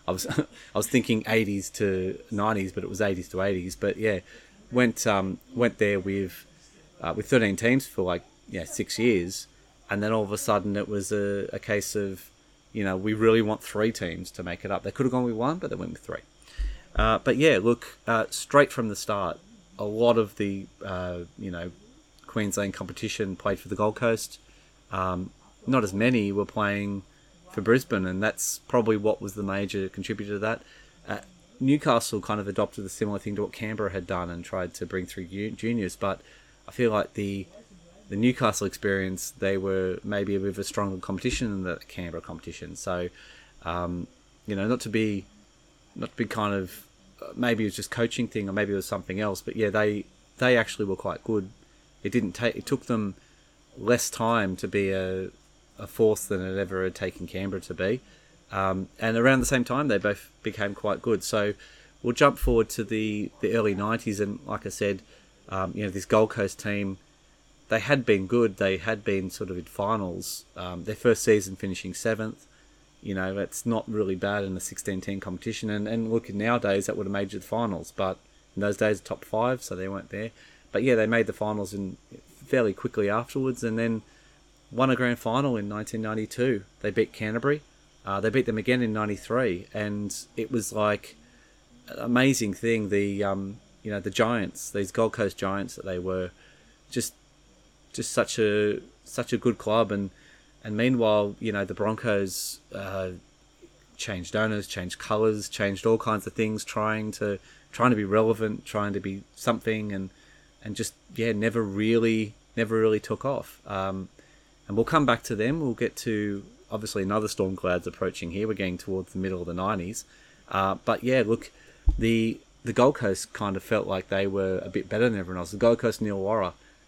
I was I was thinking eighties to nineties, but it was eighties to eighties. But yeah, went um, went there with uh, with thirteen teams for like yeah six years, and then all of a sudden it was a, a case of, you know, we really want three teams to make it up. They could have gone with one, but they went with three. Uh, but yeah, look, uh, straight from the start, a lot of the uh, you know Queensland competition played for the Gold Coast. Um, not as many were playing for Brisbane, and that's probably what was the major contributor to that. Uh, Newcastle kind of adopted a similar thing to what Canberra had done and tried to bring through juniors, but I feel like the the Newcastle experience, they were maybe a bit of a stronger competition than the Canberra competition. So, um, you know, not to be, not to be kind of, maybe it was just coaching thing or maybe it was something else, but yeah, they they actually were quite good. It didn't take, it took them less time to be a a force than it ever had taken Canberra to be. Um, and around the same time, they both became quite good. So we'll jump forward to the, the early nineties. And like I said, um, you know, this Gold Coast team, they had been good. They had been sort of in finals. Um, their first season finishing seventh. You know, that's not really bad in a sixteen-team competition. And, and look, nowadays, that would have made you the finals. But in those days, top five, so they weren't there. But yeah, they made the finals in fairly quickly afterwards. And then won a grand final in nineteen ninety-two. They beat Canterbury. Uh, they beat them again in ninety-three, and it was like an amazing thing. The um, you know the Giants, these Gold Coast Giants that they were, just just such a such a good club. And and meanwhile, you know the Broncos uh, changed owners, changed colours, changed all kinds of things, trying to trying to be relevant, trying to be something, and and just yeah, never really never really took off. Um, And we'll come back to them. We'll get to, obviously, another storm clouds approaching here. We're getting towards the middle of the nineties. Uh, but yeah, look, the the Gold Coast kind of felt like they were a bit better than everyone else. The Gold Coast and Illawarra.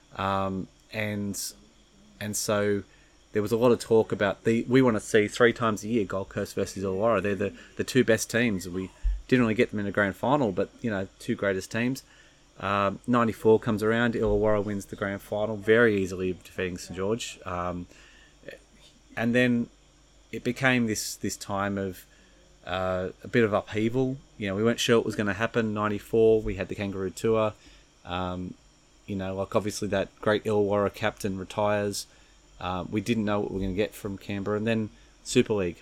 Um, and and so there was a lot of talk about, the we want to see three times a year Gold Coast versus Illawarra. They're the, the two best teams. We didn't really get them in a grand final, but, you know, two greatest teams. Um, ninety-four comes around, Illawarra wins the grand final very easily, defeating St George, um, and then it became this this time of uh, a bit of upheaval. You know, we weren't sure what was going to happen. ninety-four, we had the Kangaroo Tour. Um, you know, like obviously that great Illawarra captain retires. Uh, we didn't know what we were going to get from Canberra, and then Super League.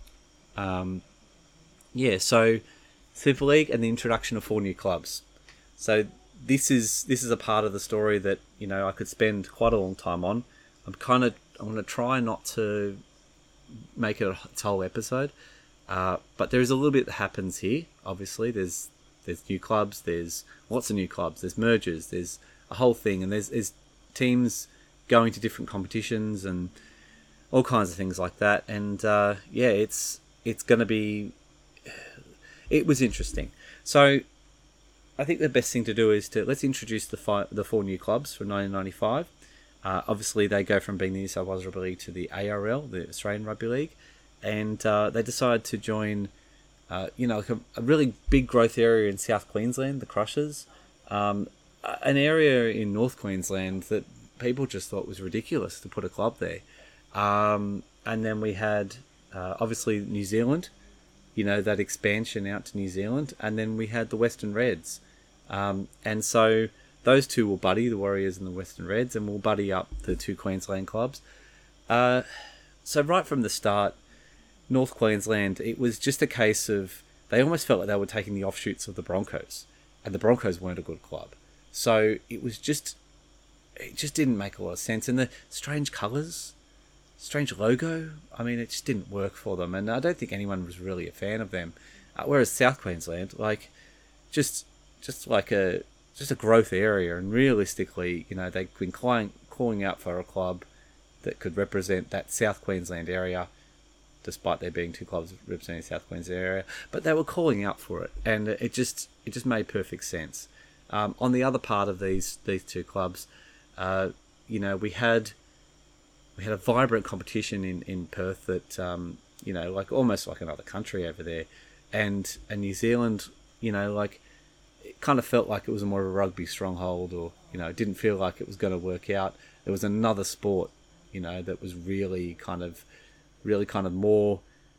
Um, yeah, so Super League and the introduction of four new clubs. So this is this is a part of the story that, you know, I could spend quite a long time on. I'm kind of I'm going to try not to make it a whole episode, uh, but there is a little bit that happens here. Obviously, there's there's new clubs, there's lots of new clubs, there's mergers, there's a whole thing, and there's there's teams going to different competitions and all kinds of things like that. And uh, yeah, it's it's going to be. It was interesting. So I think the best thing to do is to let's introduce the five, the four new clubs from nineteen ninety-five. Uh, obviously, they go from being the New South Wales Rugby League to the A R L, the Australian Rugby League, and uh, they decide to join, uh, you know, like a, a really big growth area in South Queensland, the Crushers, um, an area in North Queensland that people just thought was ridiculous to put a club there. Um, and then we had uh, obviously New Zealand. You know, that expansion out to New Zealand. And then we had the Western Reds. Um, and so those two will buddy, the Warriors and the Western Reds, and we'll buddy up the two Queensland clubs. Uh, so right from the start, North Queensland, it was just a case of, they almost felt like they were taking the offshoots of the Broncos. And the Broncos weren't a good club. So it was just, it just didn't make a lot of sense. And the strange colours, strange logo. I mean, it just didn't work for them, and I don't think anyone was really a fan of them. Uh, whereas South Queensland, like, just just like a just a growth area, and realistically, you know, they've been calling calling out for a club that could represent that South Queensland area, despite there being two clubs representing South Queensland area. But they were calling out for it, and it just it just made perfect sense. Um, on the other part of these these two clubs, uh, you know, we had. We had a vibrant competition in, in Perth that, um, you know, like almost like another country over there. And, and New Zealand, you know, like it kind of felt like it was more of a rugby stronghold, or, you know, it didn't feel like it was going to work out. There was another sport, you know, that was really kind of, really kind of more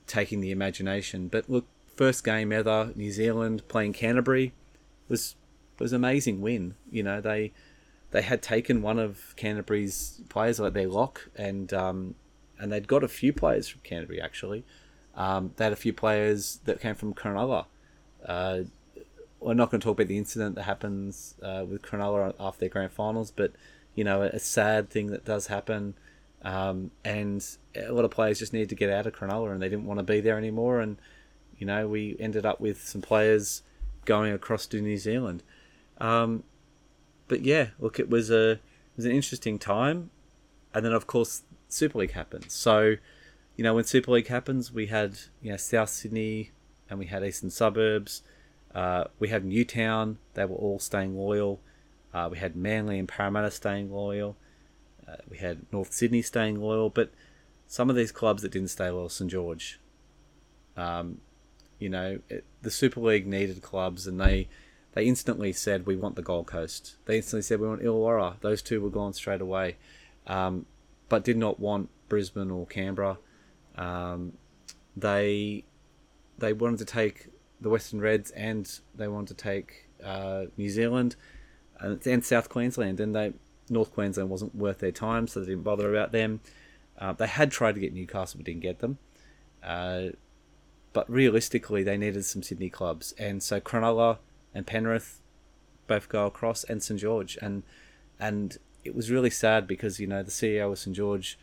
taking the imagination. But look, first game ever, New Zealand playing Canterbury was was an amazing win. You know, they they had taken one of Canterbury's players, like their lock, and um, and they'd got a few players from Canterbury actually. Um, they had a few players that came from Cronulla. Uh, we're not going to talk about the incident that happens uh, with Cronulla after their grand finals, but you know, a sad thing that does happen. Um, and a lot of players just needed to get out of Cronulla, and they didn't want to be there anymore. And you know, we ended up with some players going across to New Zealand. Um, but yeah, look, it was a it was an interesting time, and then of course Super League happened. So, you know, when Super League happens, we had you know South Sydney and we had Eastern Suburbs. Uh, we had Newtown; they were all staying loyal. Uh, we had Manly and Parramatta staying loyal. Uh, we had North Sydney staying loyal, but some of these clubs that didn't stay loyal, St George. Um, you know, it, the Super League needed clubs, and they they instantly said, we want the Gold Coast. They instantly said, we want Illawarra. Those two were gone straight away, um, but did not want Brisbane or Canberra. Um, they they wanted to take the Western Reds, and they wanted to take uh, New Zealand and, and South Queensland, and they North Queensland wasn't worth their time, so they didn't bother about them. Uh, they had tried to get Newcastle, but didn't get them. Uh, but realistically, they needed some Sydney clubs, and so Cronulla and Penrith both go across, and St George, and and it was really sad because you know the C E O of St George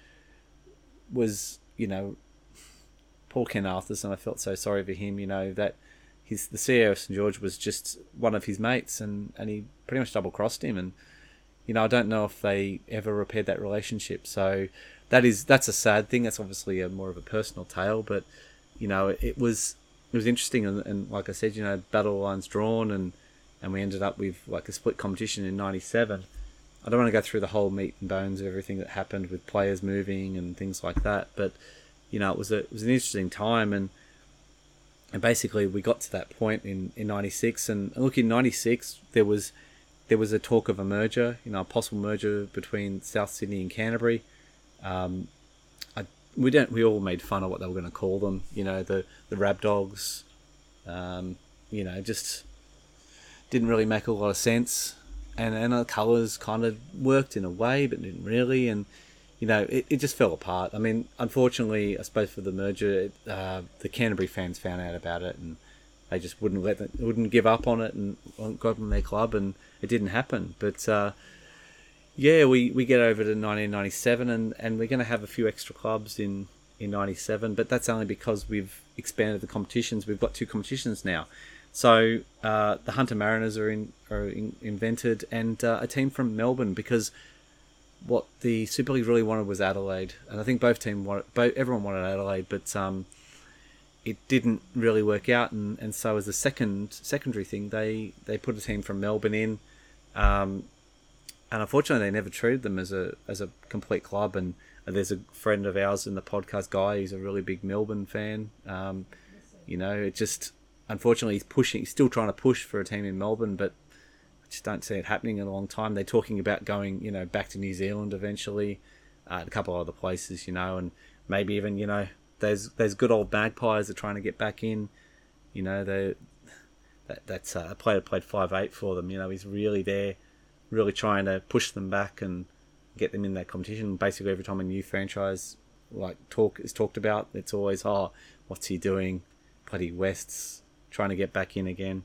was you know Paul Ken Arthurson. I felt so sorry for him. You know that his the C E O of St George was just one of his mates, and and he pretty much double crossed him, and you know I don't know if they ever repaired that relationship. So that is that's a sad thing. That's obviously a more of a personal tale, but you know it, it was. It was interesting, and, and like I said, you know, battle lines drawn, and, and we ended up with like a split competition in ninety-seven. I don't want to go through the whole meat and bones of everything that happened with players moving and things like that, but you know, it was a it was an interesting time, and and basically we got to that point in, in ninety-six, and look, in ninety-six there was there was a talk of a merger, you know, a possible merger between South Sydney and Canterbury. Um, We don't. We all made fun of what they were going to call them. You know, the the Rab Dogs. Um, you know, just didn't really make a lot of sense, and and the colours kind of worked in a way, but didn't really. And you know, it, it just fell apart. I mean, unfortunately, I suppose for the merger, it, uh, the Canterbury fans found out about it, and they just wouldn't let them, wouldn't give up on it, and got them their club, and it didn't happen. But uh, yeah, we, we get over to nineteen ninety-seven, and, and we're going to have a few extra clubs in, in ninety-seven, but that's only because we've expanded the competitions. We've got two competitions now. So uh, the Hunter Mariners are in are in, invented, and uh, a team from Melbourne, because what the Super League really wanted was Adelaide, and I think both team wanted, both everyone wanted Adelaide, but um, it didn't really work out, and, and so as a second secondary thing, they, they put a team from Melbourne in. Um, And unfortunately, they never treated them as a as a complete club. And there's a friend of ours in the podcast, Guy. He's a really big Melbourne fan. Um, you know, it just unfortunately he's pushing. He's still trying to push for a team in Melbourne, but I just don't see it happening in a long time. They're talking about going, you know, back to New Zealand eventually, uh, a couple of other places, you know, and maybe even you know, there's there's good old Magpies that are trying to get back in. You know, they that that's uh, a player played five eight for them. You know, he's really there. Really trying to push them back and get them in that competition. Basically, every time a new franchise like talk is talked about, it's always, oh, what's he doing? Bloody West's trying to get back in again.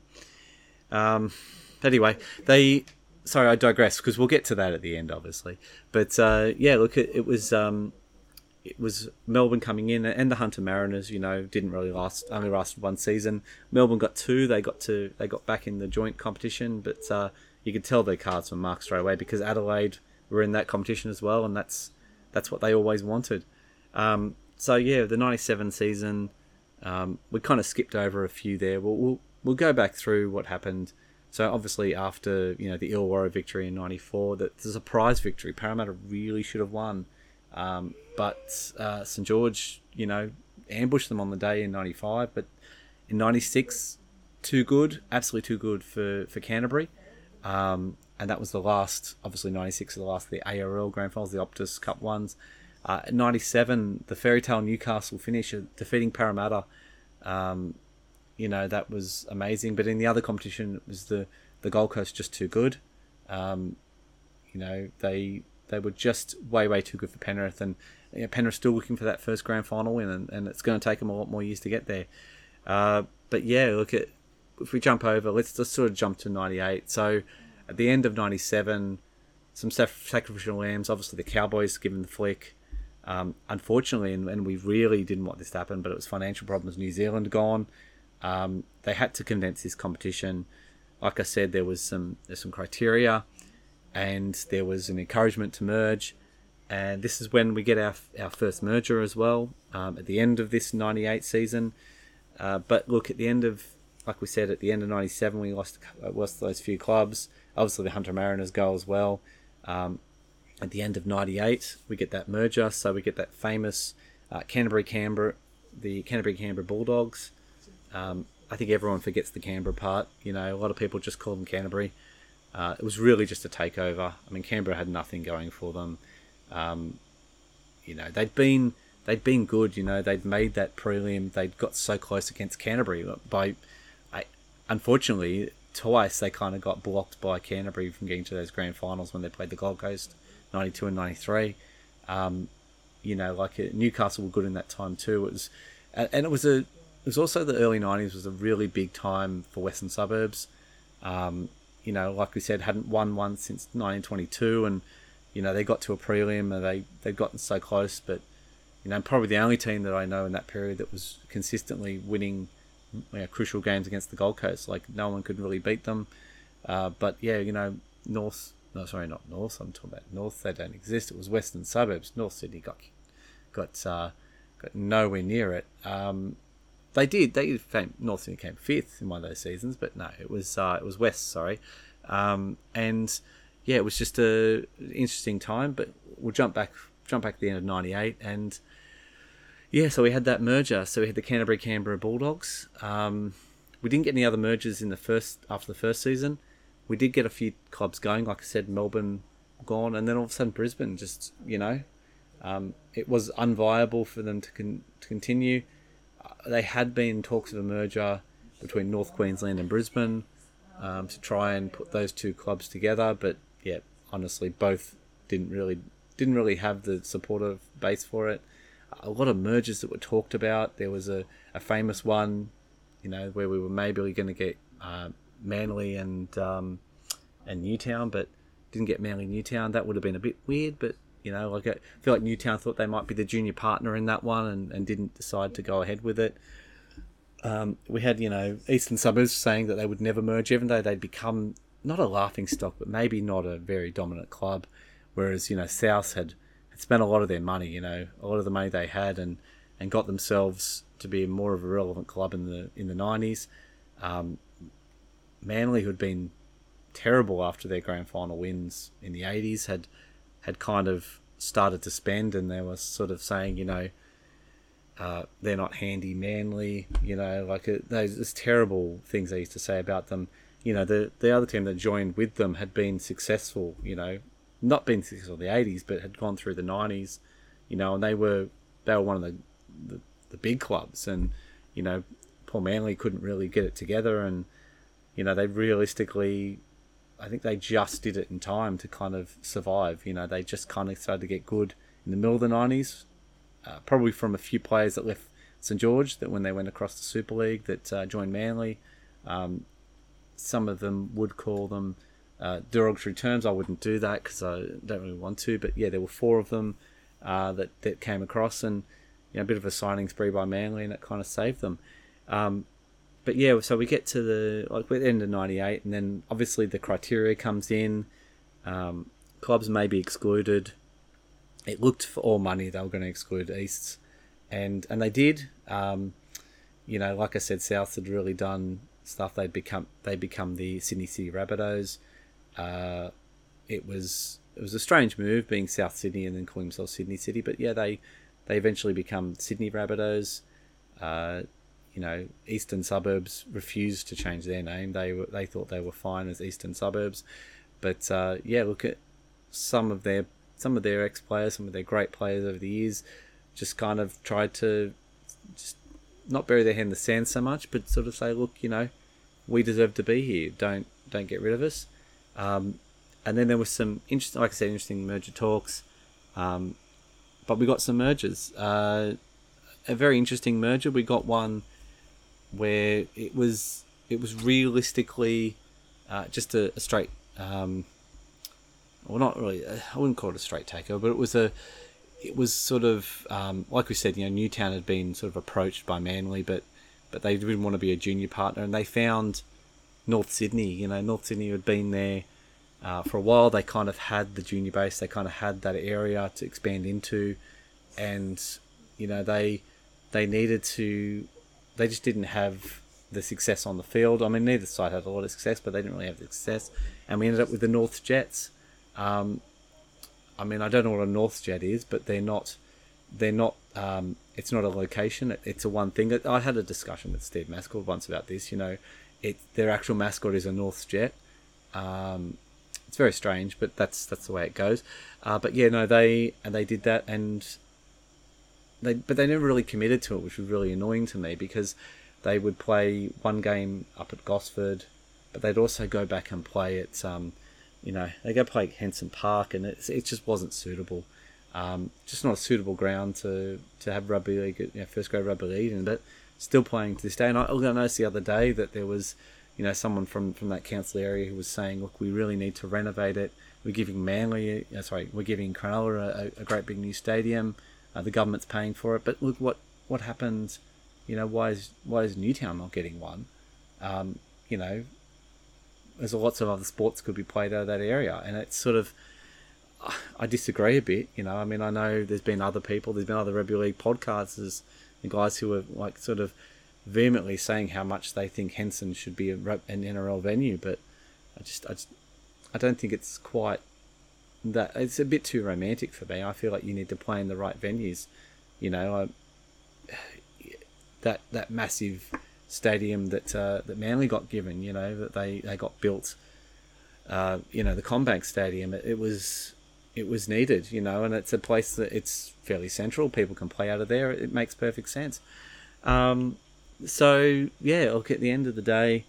Um, anyway, they. Sorry, I digress because we'll get to that at the end, obviously. But uh, yeah, look, it, it was um, it was Melbourne coming in, and the Hunter Mariners. You know, didn't really last. Only lasted one season. Melbourne got two. They got to. They got back in the joint competition, but. Uh, You could tell their cards were marked straight away because Adelaide were in that competition as well, and that's that's what they always wanted. Um, so yeah, the ninety-seven season, um, we kind of skipped over a few there. We'll, we'll we'll go back through what happened. So obviously after you know the Illawarra victory in ninety-four, that the surprise victory, Parramatta really should have won, um, but uh, St George, you know, ambushed them on the day in ninety-five. But in ninety-six, too good, absolutely too good for for Canterbury. Um, and that was the last, obviously ninety-six was the last of the A R L Grand Finals, the Optus Cup ones. Uh, ninety-seven, the fairy tale Newcastle finish, uh, defeating Parramatta. Um, you know, that was amazing. But in the other competition, it was the, the Gold Coast just too good. Um, you know, they they were just way, way too good for Penrith. And you know, Penrith still looking for that first grand final win, and, and it's going to take them a lot more years to get there. Uh, but yeah, look at, if we jump over, let's just sort of jump to ninety-eight. So at the end of ninety-seven, some sacrificial lambs, obviously the Cowboys given the flick. Um, unfortunately, and, and we really didn't want this to happen, but it was financial problems. New Zealand gone. Um, they had to condense this competition. Like I said, there was some there's some criteria, and there was an encouragement to merge. And this is when we get our our first merger as well, um, at the end of this ninety-eight season. Uh, but look, at the end of, like we said, at the end of ninety-seven, we lost lost those few clubs. Obviously, the Hunter Mariners go as well. Um, At the end of ninety-eight, we get that merger, so we get that famous uh, Canterbury-Canberra, the Canterbury-Canberra Bulldogs. Um, I think everyone forgets the Canberra part. You know, a lot of people just call them Canterbury. Uh, it was really just a takeover. I mean, Canberra had nothing going for them. Um, you know, they'd been they'd been good. You know, they'd made that prelim. They'd got so close against Canterbury. By, I, unfortunately, twice they kind of got blocked by Canterbury from getting to those grand finals when they played the Gold Coast. ninety-two and ninety-three, um, you know, like uh, Newcastle were good in that time too. It was, and it was a, it was also the early nineties was a really big time for Western Suburbs. Um, you know, like we said, hadn't won one since nineteen twenty-two, and you know they got to a prelim and they they'd gotten so close, but you know probably the only team that I know in that period that was consistently winning, you know, crucial games against the Gold Coast. Like no one could really beat them. Uh, but yeah, you know, North. No, sorry, not North. I'm talking about North. They don't exist. It was Western Suburbs. North Sydney got got uh, got nowhere near it. Um, they did. They came, North Sydney came fifth in one of those seasons, but no, it was uh, it was West. Sorry, um, and yeah, it was just a interesting time. But we'll jump back jump back to the end of ninety-eight, and yeah, so we had that merger. So we had the Canterbury Canberra Bulldogs. Um, we didn't get any other mergers in the first after the first season. We did get a few clubs going, like I said, Melbourne gone, and then all of a sudden Brisbane just, you know, um, it was unviable for them to, con- to continue. Uh, they had been talks of a merger between North Queensland and Brisbane um, to try and put those two clubs together, but yeah, honestly, both didn't really didn't really have the supportive base for it. A lot of mergers that were talked about. There was a, a famous one, you know, where we were maybe going to get Uh, Manly and um, and Newtown, but didn't get Manly Newtown. That would have been a bit weird, but you know, like I feel like Newtown thought they might be the junior partner in that one, and, and didn't decide to go ahead with it. Um, we had, you know, Eastern Suburbs saying that they would never merge, even though they'd become not a laughing stock, but maybe not a very dominant club. Whereas, you know, South had, had spent a lot of their money, you know, a lot of the money they had, and, and got themselves to be more of a relevant club in the in the nineties. Um, Manly, who had been terrible after their grand final wins in the eighties, had had kind of started to spend, and they were sort of saying, you know, uh, they're not handy Manly, you know, like uh, those, those terrible things they used to say about them. You know, the the other team that joined with them had been successful, you know, not been successful in the eighties, but had gone through the nineties, you know, and they were they were one of the the, the big clubs, and you know, poor Manly couldn't really get it together, and you know, they realistically, I think they just did it in time to kind of survive. You know, they just kind of started to get good in the middle of the nineties, uh, probably from a few players that left St George, that when they went across the Super League, that uh, joined Manly. Um, some of them would call them uh, derogatory terms. I wouldn't do that because I don't really want to. But yeah, there were four of them uh, that, that came across, and you know, a bit of a signing spree by Manly, and it kind of saved them. Um, But yeah, so we get to the like we're at the end of ninety-eight, and then obviously the criteria comes in. Um, clubs may be excluded. It looked for all money they were going to exclude Easts, and and they did. Um, you know, like I said, South had really done stuff. They'd become they become the Sydney City Rabbitohs. Uh, it was it was a strange move being South Sydney and then calling themselves Sydney City, but yeah, they they eventually become Sydney Rabbitohs. Uh, You know, Eastern Suburbs refused to change their name. They were they thought they were fine as Eastern Suburbs, but uh, yeah, look at some of their some of their ex-players, some of their great players over the years, just kind of tried to just not bury their head in the sand so much, but sort of say, look, you know, we deserve to be here. Don't don't get rid of us. Um, and then there was some interesting, like I said, interesting merger talks. Um, but we got some mergers. Uh, a very interesting merger. We got one where it was it was realistically uh, just a, a straight. Um, well, not really. I wouldn't call it a straight takeover, but it was a. It was sort of um, like we said. You know, Newtown had been sort of approached by Manly, but but they didn't want to be a junior partner, and they found North Sydney. You know, North Sydney had been there uh, for a while. They kind of had the junior base. They kind of had that area to expand into, and you know they they needed to. They just didn't have the success on the field. I mean, neither side had a lot of success, but they didn't really have the success, and we ended up with the North Jets. Um, I mean, I don't know what a North Jet is, but they're not. They're not. Um, it's not a location. It, it's a one thing. I had a discussion with Steve Mascott once about this. You know, it their actual mascot is a North Jet. Um, it's very strange, but that's that's the way it goes. Uh, but yeah, no, they and they did that, and they but they never really committed to it, which was really annoying to me because they would play one game up at Gosford, but they'd also go back and play at. Um, You know, they go play Henson Park, and it it just wasn't suitable. Um, just not a suitable ground to, to have rugby league, you know, first grade rugby league in. But still playing to this day. And I, I noticed the other day that there was, you know, someone from, from that council area who was saying, look, we really need to renovate it. We're giving Manly, uh, sorry, we're giving Cronulla a, a great big new stadium. Uh, the government's paying for it. But look, what what happened? You know, why is why is Newtown not getting one? Um, you know. There's lots of other sports could be played out of that area, and it's sort of, I disagree a bit, you know. I mean, I know there's been other people, there's been other rugby league podcasters, the guys who are like sort of vehemently saying how much they think Henson should be an N R L venue, but I just, I just, I don't think it's quite that. It's a bit too romantic for me. I feel like you need to play in the right venues, you know. I, that that massive stadium that uh, that Manly got given, you know, that they, they got built, uh, you know, the CommBank Stadium. It, it was it was needed, you know, and it's a place that it's fairly central. People can play out of there. It makes perfect sense. Um, so yeah, look, at the end of the day,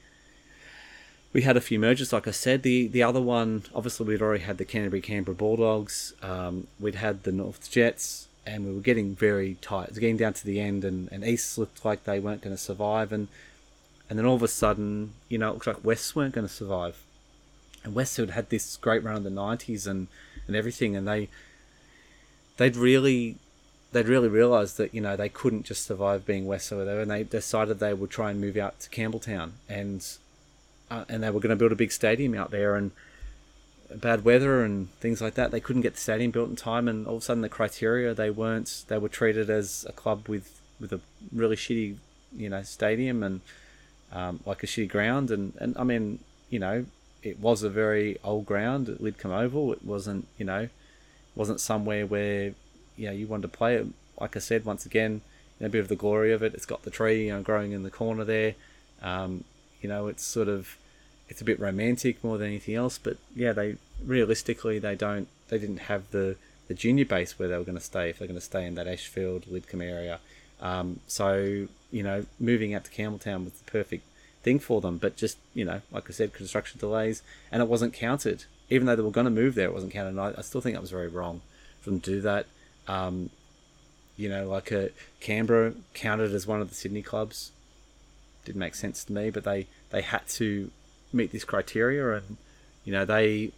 we had a few mergers, like I said. The the other one, obviously, we'd already had the Canterbury Canberra Bulldogs. Um, we'd had the North Jets. And we were getting very tight. It was getting down to the end, and, and East looked like they weren't going to survive. And and then all of a sudden, you know, it looked like West weren't going to survive. And West had had this great run in the nineties and, and everything, and they they'd really they'd really realised that, you know, they couldn't just survive being West over there, and they decided they would try and move out to Campbelltown, and uh, and they were going to build a big stadium out there. And bad weather and things like that, they couldn't get the stadium built in time, and all of a sudden the criteria, they weren't they were treated as a club with with a really shitty, you know, stadium and um, like a shitty ground. And, and I mean, you know, it was a very old ground at Lidcombe Oval. It wasn't, you know, wasn't somewhere where, you know, you wanted to play it. Like I said, once again, you know, a bit of the glory of it, it's got the tree, you know, growing in the corner there. Um, you know, it's sort of it's a bit romantic more than anything else, but yeah, they realistically they don't they didn't have the, the junior base where they were going to stay if they're going to stay in that Ashfield Lidcombe area. Um, so you know, moving out to Campbelltown was the perfect thing for them, but just, you know, like I said, construction delays, and it wasn't counted. Even though they were going to move there, it wasn't counted. And I, I still think that was very wrong for them to do that. Um, you know, like a Canberra counted as one of the Sydney clubs. Didn't make sense to me, but they, they had to meet this criteria, and you know they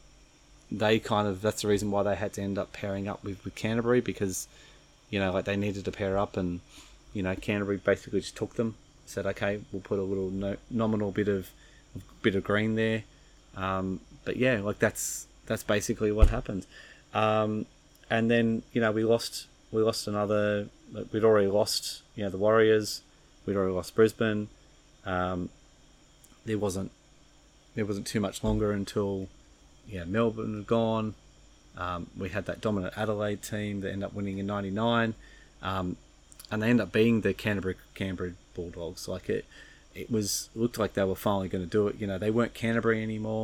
they kind of that's the reason why they had to end up pairing up with, with Canterbury, because you know like they needed to pair up, and you know Canterbury basically just took them, said okay, we'll put a little no, nominal bit of bit of green there, um, but yeah, like that's that's basically what happened, um, and then you know we lost we lost another we'd already lost you know the Warriors, we'd already lost Brisbane, um, there wasn't There wasn't too much longer until, yeah, Melbourne had gone. Um, we had that dominant Adelaide team that ended up winning in ninety-nine, um, and they ended up being the Canterbury Canberra Bulldogs. Like it, it was it looked like they were finally going to do it. You know, they weren't Canterbury anymore.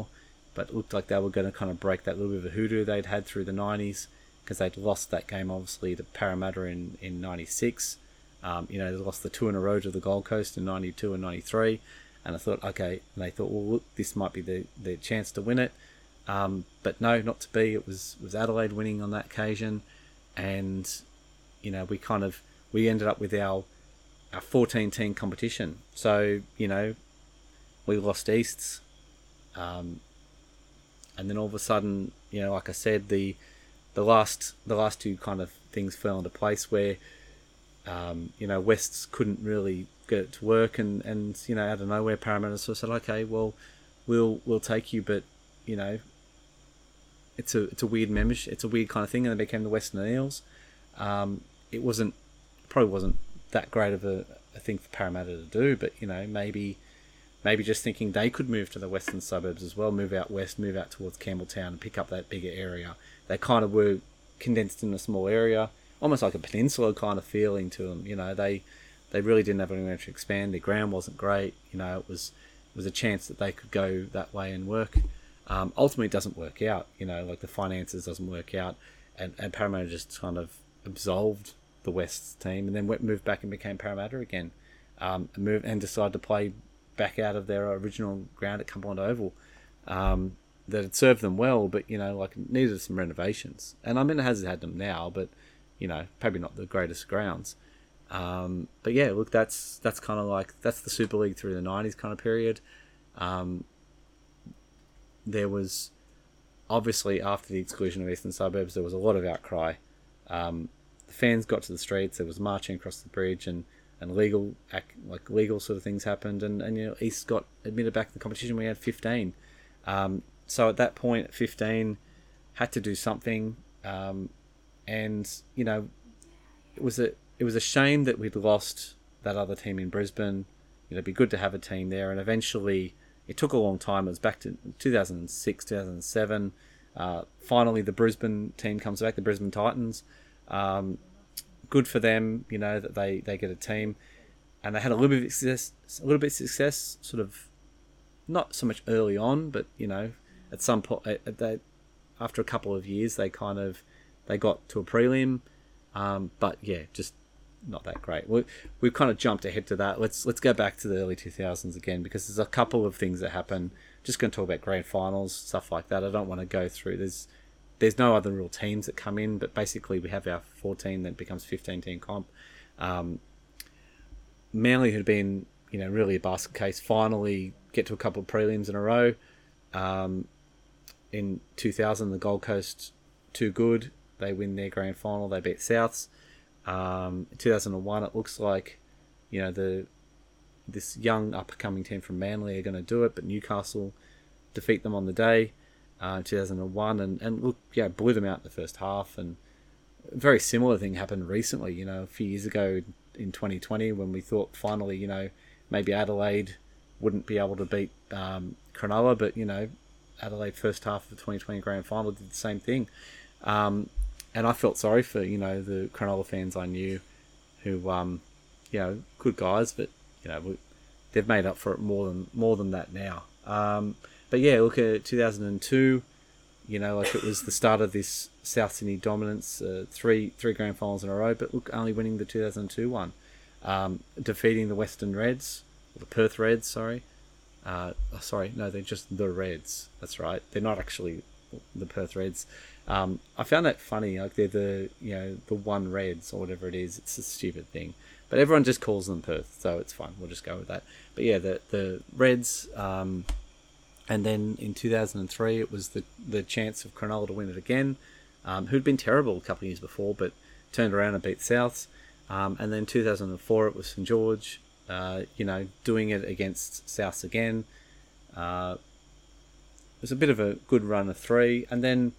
but it looked like they were going to kind of break that little bit of a hoodoo they'd had through the nineties, because they'd lost that game obviously to Parramatta in, in ninety-six. Um, you know, they lost the two in a row to the Gold Coast in ninety-two and ninety-three. And I thought, okay, and they thought, well, look, this might be the, the chance to win it. Um, but no, not to be. It was, was Adelaide winning on that occasion. And, you know, we kind of, we ended up with our, our fourteen-team competition. So, you know, we lost Easts. Um, and then all of a sudden, you know, like I said, the the last the last two kind of things fell into place where, um, you know, Wests couldn't really get it to work, and, and you know, out of nowhere, Parramatta sort of said, okay, well, we'll we'll take you, but you know, it's a it's a weird membership, it's a weird kind of thing, and they became the Western Eels. Um, it wasn't probably wasn't that great of a, a thing for Parramatta to do, but you know, maybe maybe just thinking they could move to the western suburbs as well, move out west, move out towards Campbelltown, and pick up that bigger area. They kind of were condensed in a small area, almost like a peninsula kind of feeling to them. You know, they they really didn't have anywhere to expand. Their ground wasn't great. You know, it was it was a chance that they could go that way and work. Um, ultimately, it doesn't work out. You know, like the finances doesn't work out, and, and Parramatta just kind of absolved the West team, and then went moved back and became Parramatta again, um, and moved and decided to play back out of their original ground at Cumberland Oval. Um, that had served them well, but you know, like needed some renovations. And I mean, it has had them now, but you know, probably not the greatest grounds. Um, but yeah, look, that's that's kind of like that's the Super League through the nineties kind of period. Um, there was obviously after the exclusion of Eastern Suburbs, there was a lot of outcry. Um, the fans got to the streets. There was marching across the bridge, and and legal like legal sort of things happened. And, and you know, East got admitted back to the competition. We had fifteen. Um, so at that point, at fifteen, had to do something. Um, and you know, it was a it was a shame that we'd lost that other team in Brisbane. You know, it'd be good to have a team there. And eventually, it took a long time. It was back to two thousand six, two thousand seven. Uh, finally, the Brisbane team comes back, the Brisbane Titans. Um, good for them, you know, that they, they get a team. And they had a little bit of success, a little bit of success, sort of, not so much early on, but, you know, at some point, at that, after a couple of years, they kind of, they got to a prelim. Um, but yeah, just not that great. We, we've kind of jumped ahead to that. Let's let's go back to the early two thousands again, because there's a couple of things that happen. Just going to talk about grand finals, stuff like that. I don't want to go through. There's there's no other real teams that come in, but basically we have our fourteen that becomes fifteen team comp. Um, Manly had been, you know, really a basket case. Finally get to a couple of prelims in a row. Um, in two thousand, the Gold Coast too good. They win their grand final. They beat Souths. Um, in two thousand one, it looks like, you know, the this young up-and-coming team from Manly are going to do it, but Newcastle defeat them on the day uh, in two thousand one, and, and look, yeah, blew them out in the first half. And a very similar thing happened recently, you know, a few years ago in twenty twenty, when we thought finally, you know, maybe Adelaide wouldn't be able to beat um, Cronulla, but, you know, Adelaide first half of the twenty twenty grand final did the same thing. Um, and I felt sorry for, you know, the Cronulla fans I knew who, um, you know, good guys, but, you know, we, they've made up for it more than more than that now. Um, but yeah, look at two thousand two, you know, like it was the start of this South Sydney dominance, uh, three three grand finals in a row, but look, only winning the two thousand two one, um, defeating the Western Reds, or the Perth Reds, sorry. Uh, oh, sorry, no, they're just the Reds. That's right. They're not actually the Perth Reds. Um, I found that funny. Like they're the, you know, the one Reds or whatever it is. It's a stupid thing, but everyone just calls them Perth, so it's fine. We'll just go with that. But yeah, the the Reds. Um, and then in two thousand three, it was the the chance of Cronulla to win it again, um, who'd been terrible a couple of years before, but turned around and beat Souths. Um, and then two thousand four, it was St George. Uh, you know, doing it against Souths again. Uh, it was a bit of a good run of three, and then,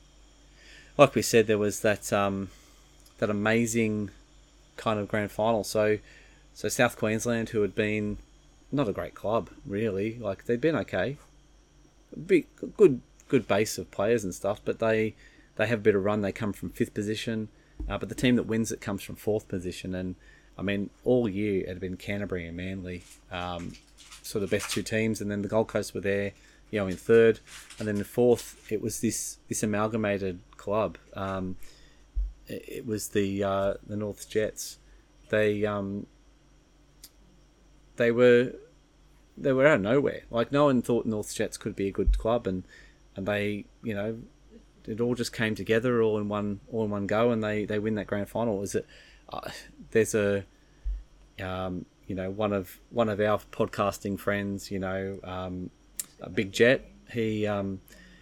like we said, there was that um, that amazing kind of grand final. So, so South Queensland, who had been not a great club really, like they'd been okay, big good good base of players and stuff, but they they have a bit of run. They come from fifth position, uh, but the team that wins it comes from fourth position, and I mean, all year it had been Canterbury and Manly, um, sort of the best two teams, and then the Gold Coast were there, you know, in third, and then in fourth, it was this this amalgamated club. Um, it, it was the uh, the North Jets. They um, they were they were out of nowhere. Like, no one thought North Jets could be a good club, and and they, you know, it all just came together all in one all in one go, and they, they win that grand final. Is it? Uh, there's a, um, you know, one of one of our podcasting friends, you know, um, a Big Jet. He, um,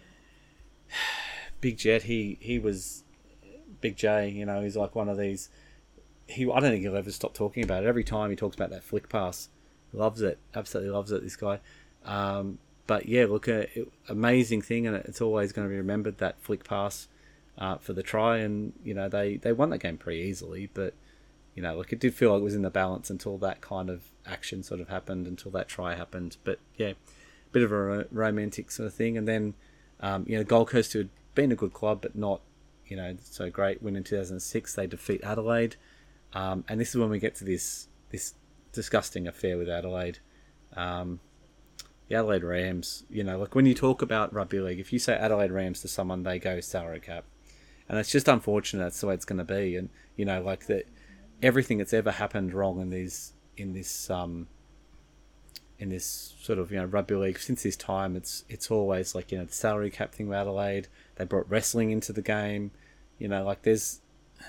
Big Jet. He he was Big J. You know, he's like one of these. He I don't think he'll ever stop talking about it. Every time he talks about that flick pass, loves it. Absolutely loves it. This guy. Um, But yeah, look, uh, it, amazing thing, and it's always going to be remembered, that flick pass uh, for the try, and you know they, they won that game pretty easily. But you know, look, it did feel like it was in the balance until that kind of action sort of happened, until that try happened. But yeah, bit of a ro- romantic sort of thing. And then um, you know, Gold Coast, who had been a good club but not, you know, so great, win in two thousand six. They defeat Adelaide, um, and this is when we get to this this disgusting affair with Adelaide. Um, The Adelaide Rams, you know, like when you talk about rugby league, if you say Adelaide Rams to someone, they go salary cap. And it's just unfortunate that's the way it's going to be. And, you know, like that, everything that's ever happened wrong in these, in this, um, in this sort of, you know, rugby league since this time, it's, it's always like, you know, the salary cap thing with Adelaide. They brought wrestling into the game. You know, like there's,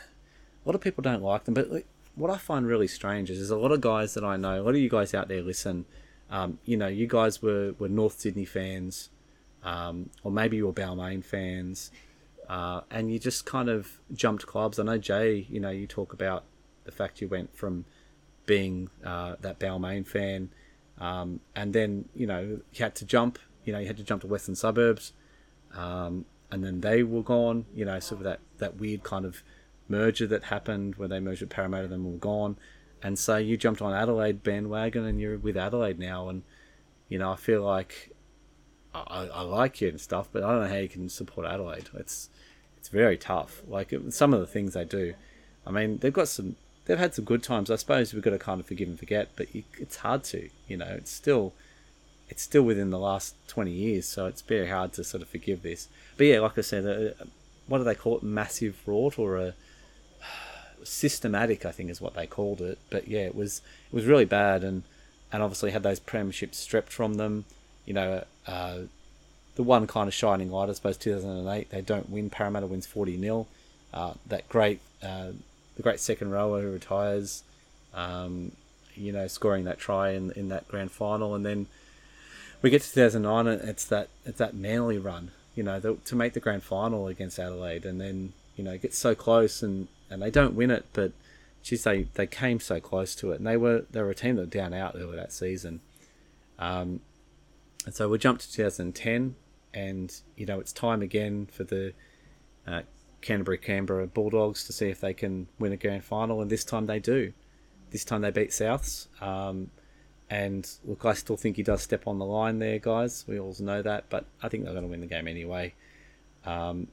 a lot of people don't like them. But like, what I find really strange is there's a lot of guys that I know, a lot of you guys out there listen. Um, you know, you guys were, were North Sydney fans, um, or maybe you were Balmain fans, uh, and you just kind of jumped clubs. I know, Jay, you know, you talk about the fact you went from being uh, that Balmain fan, um, and then, you know, you had to jump, you know, you had to jump to Western Suburbs, um, and then they were gone, you know, sort of that, that weird kind of merger that happened where they merged with Parramatta, then were gone. And so you jumped on Adelaide bandwagon, and you're with Adelaide now. And, you know, I feel like I, I like you and stuff, but I don't know how you can support Adelaide. It's it's very tough. Like, it, some of the things they do. I mean, they've got some, they've had some good times. I suppose we've got to kind of forgive and forget, but you, it's hard to, you know, it's still, it's still within the last twenty years. So it's very hard to sort of forgive this. But yeah, like I said, uh, what do they call it? Massive rort, or a systematic, I think is what they called it. But yeah, it was it was really bad, and and obviously had those premierships stripped from them. You know, uh, the one kind of shining light, I suppose, two thousand eight, they don't win. Parramatta wins forty nil. Uh, that great, uh, the great second rower who retires, um, you know, scoring that try in in that grand final, and then we get to two thousand nine, and it's that it's that Manly run. You know, the, to make the grand final against Adelaide, and then, you know, get so close, and and they don't win it, but geez, they, they came so close to it, and they were they were a team that were down out early that season. Um, and so we jumped to two thousand ten, and you know, it's time again for the uh, Canterbury Canberra Bulldogs to see if they can win a grand final, and this time they do. This time they beat Souths, um, and look, I still think he does step on the line there, guys. We all know that, but I think they're going to win the game anyway. Um,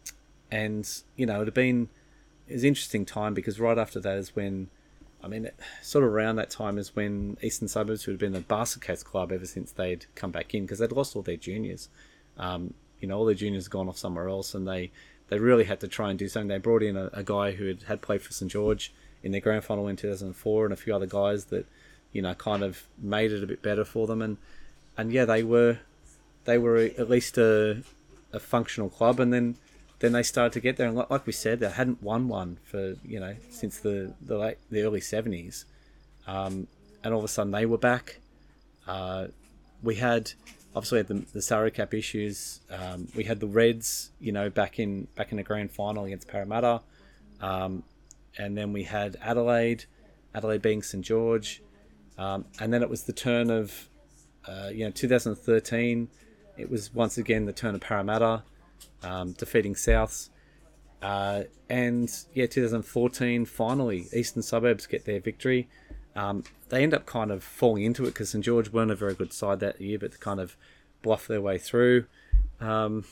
and you know, it had been. It was an interesting time, because right after that is when, I mean, sort of around that time is when Eastern Suburbs, who had been a basket case club ever since they'd come back in, because they'd lost all their juniors. Um, you know, all their juniors had gone off somewhere else, and they, they really had to try and do something. They brought in a, a guy who had, had played for St George in their grand final in two thousand four, and a few other guys that, you know, kind of made it a bit better for them. And, and yeah, they were they were at least a, a functional club, and then Then they started to get there, and like we said, they hadn't won one for, you know, since the the, late, the early seventies, um, and all of a sudden they were back. Uh, we had obviously had the, the salary cap issues. Um, we had the Reds, you know, back in back in the grand final against Parramatta, um, and then we had Adelaide, Adelaide being St George, um, and then it was the turn of, uh, you know, two thousand thirteen. It was once again the turn of Parramatta. Um, defeating Souths, uh, and yeah, two thousand fourteen, finally Eastern Suburbs get their victory. Um, they end up kind of falling into it, because St George weren't a very good side that year, but they kind of bluff their way through. Um,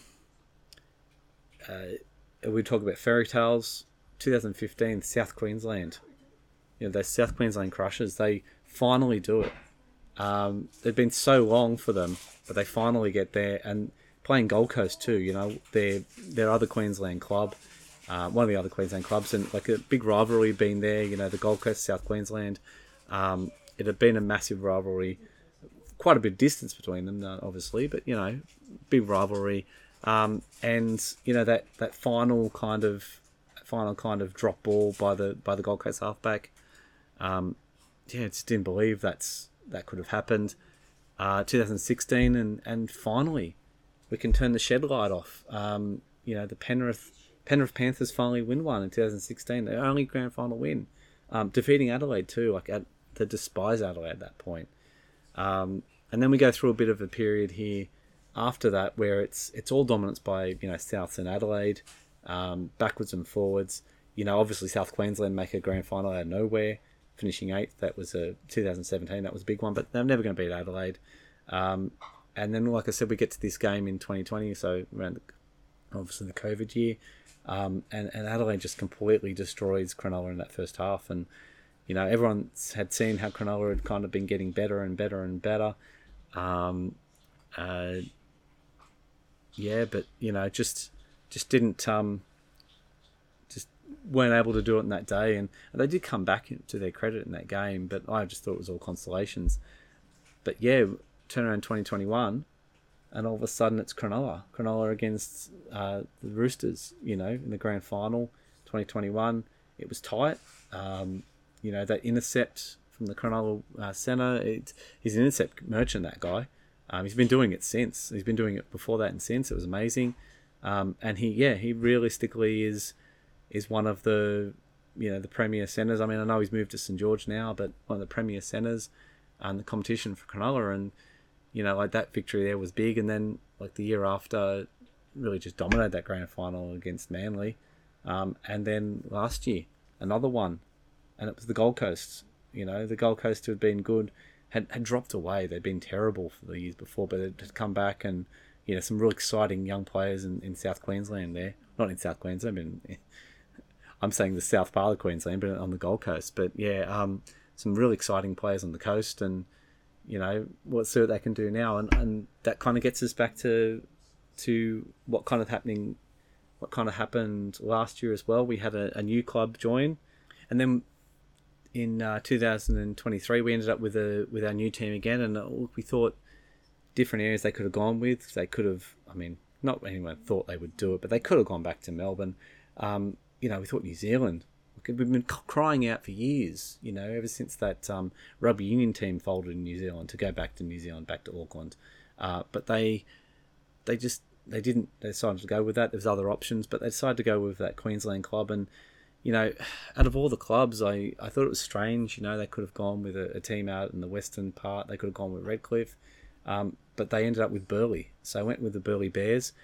uh, we talk about fairy tales. twenty fifteen, South Queensland. You know, those South Queensland Crushers, they finally do it. Um, it'd been so long for them, but they finally get there, and playing Gold Coast too. You know, their their other Queensland club, uh, one of the other Queensland clubs, and like a big rivalry being there. You know, the Gold Coast, South Queensland. Um, it had been a massive rivalry, quite a bit of distance between them, uh, obviously, but you know, big rivalry. Um, and you know that, that final kind of final kind of drop ball by the by the Gold Coast halfback. Um, yeah, just didn't believe that's that could have happened. Uh, twenty sixteen, and, and finally we can turn the shed light off. Um, you know, the Penrith Penrith Panthers finally win one in twenty sixteen, their only grand final win, um, defeating Adelaide too, like at the despised Adelaide at that point. Um, and then we go through a bit of a period here after that where it's it's all dominance by, you know, Souths and Adelaide, um, backwards and forwards. You know, obviously South Queensland make a grand final out of nowhere, finishing eighth. That was a twenty seventeen. That was a big one, but they're never going to beat Adelaide. Um, and then, like I said, we get to this game in twenty twenty, so around the, obviously the COVID year, um, and, and Adelaide just completely destroys Cronulla in that first half. And you know, everyone had seen how Cronulla had kind of been getting better and better and better. Um, uh, yeah, but you know, just just didn't um, just weren't able to do it in that day, and, and they did come back to their credit in that game. But I just thought it was all consolations. But yeah, turn around twenty twenty-one, and all of a sudden it's Cronulla, Cronulla against uh, the Roosters. You know, in the grand final, twenty twenty-one, it was tight. Um, you know, that intercept from the Cronulla uh, centre, it, he's an intercept merchant, that guy. Um, he's been doing it since. He's been doing it before that and since. It was amazing. Um, and he, yeah, he realistically is is one of the, you know, the premier centres. I mean, I know he's moved to St George now, but one of the premier centres and the competition for Cronulla. And, you know, like that victory there was big. And then, like the year after, really just dominated that grand final against Manly. Um, and then last year, another one. And it was the Gold Coast. You know, the Gold Coast, who had been good, had, had dropped away. They'd been terrible for the years before, but it had come back, and, you know, some real exciting young players in, in South Queensland there. Not in South Queensland, but in, I'm saying the South part of Queensland, but on the Gold Coast. But yeah, um, some really exciting players on the coast, and, you know, let's see what they can do now. And, and that kind of gets us back to to what kind of happening, what kind of happened last year as well. We had a, a new club join, and then in uh, two thousand twenty-three, we ended up with a with our new team again, and uh, we thought different areas they could have gone with. They could have, I mean, not anyone thought they would do it, but they could have gone back to Melbourne. Um, you know, we thought New Zealand. We've been crying out for years, you know, ever since that um, rugby union team folded in New Zealand, to go back to New Zealand, back to Auckland. Uh, but they they just, they didn't, they decided to go with that. There's other options, but they decided to go with that Queensland club. And you know, out of all the clubs, I, I thought it was strange. You know, they could have gone with a, a team out in the western part. They could have gone with Redcliffe. Um, but they ended up with Burleigh. So I went with the Burleigh Bears.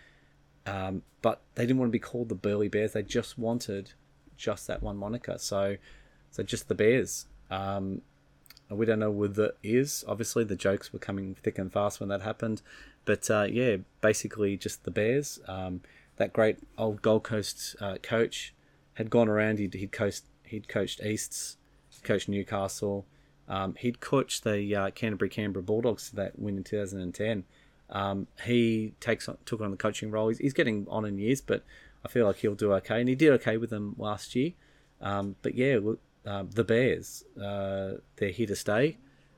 Um, but they didn't want to be called the Burleigh Bears. They just wanted just that one moniker. So so just the Bears. Um, we don't know what the is. Obviously, the jokes were coming thick and fast when that happened. But uh, yeah, basically just the Bears. Um, that great old Gold Coast uh, coach had gone around. He'd, he'd coached he'd coached Easts, coached Newcastle. Um, he'd coached the uh, Canterbury Canberra Bulldogs to that win in two thousand ten. Um, he takes on, took on the coaching role. He's, he's getting on in years, but I feel like he'll do okay, and he did okay with them last year. Um, but yeah, look, uh, the Bears, uh, they're here to stay,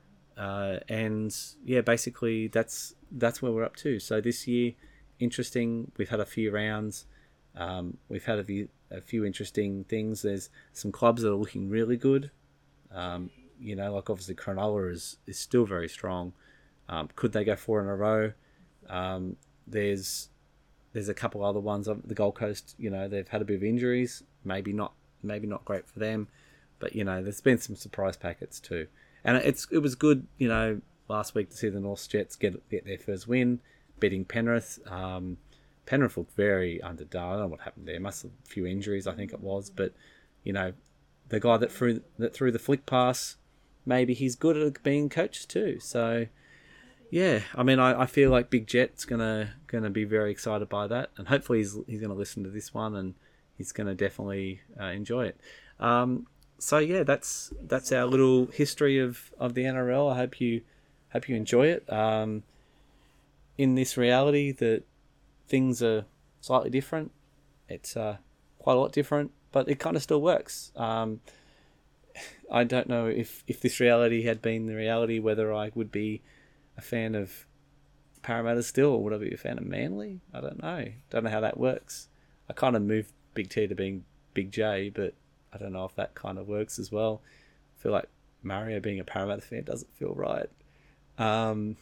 uh, and yeah, basically that's that's where we're up to. So this year, interesting. We've had a few rounds. Um, we've had a few, a few interesting things. There's some clubs that are looking really good. Um, you know, like obviously Cronulla is, is still very strong. Um, could they go four in a row? Um, there's there's a couple other ones. The Gold Coast, you know, they've had a bit of injuries. Maybe not maybe not great for them. But, you know, there's been some surprise packets too. And it's it was good, you know, last week to see the North Jets get, get their first win, beating Penrith. Um, Penrith looked very underdone. I don't know what happened there. Must have a few injuries, I think it was. But, you know, the guy that threw that threw the flick pass, maybe he's good at being coached too. So, yeah, I mean, I, I feel like Big Jet's gonna gonna be very excited by that, and hopefully he's he's gonna listen to this one, and he's gonna definitely uh, enjoy it. Um, so yeah, that's that's our little history of, of the N R L. I hope you hope you enjoy it. Um, in this reality that things are slightly different, it's uh, quite a lot different, but it kind of still works. Um, I don't know if, if this reality had been the reality, whether I would be a fan of Parramatta still, or would I be a fan of Manly? I don't know. Don't know how that works. I kind of moved Big T to being Big J, but I don't know if that kind of works as well. I feel like Mario being a Parramatta fan doesn't feel right. Um,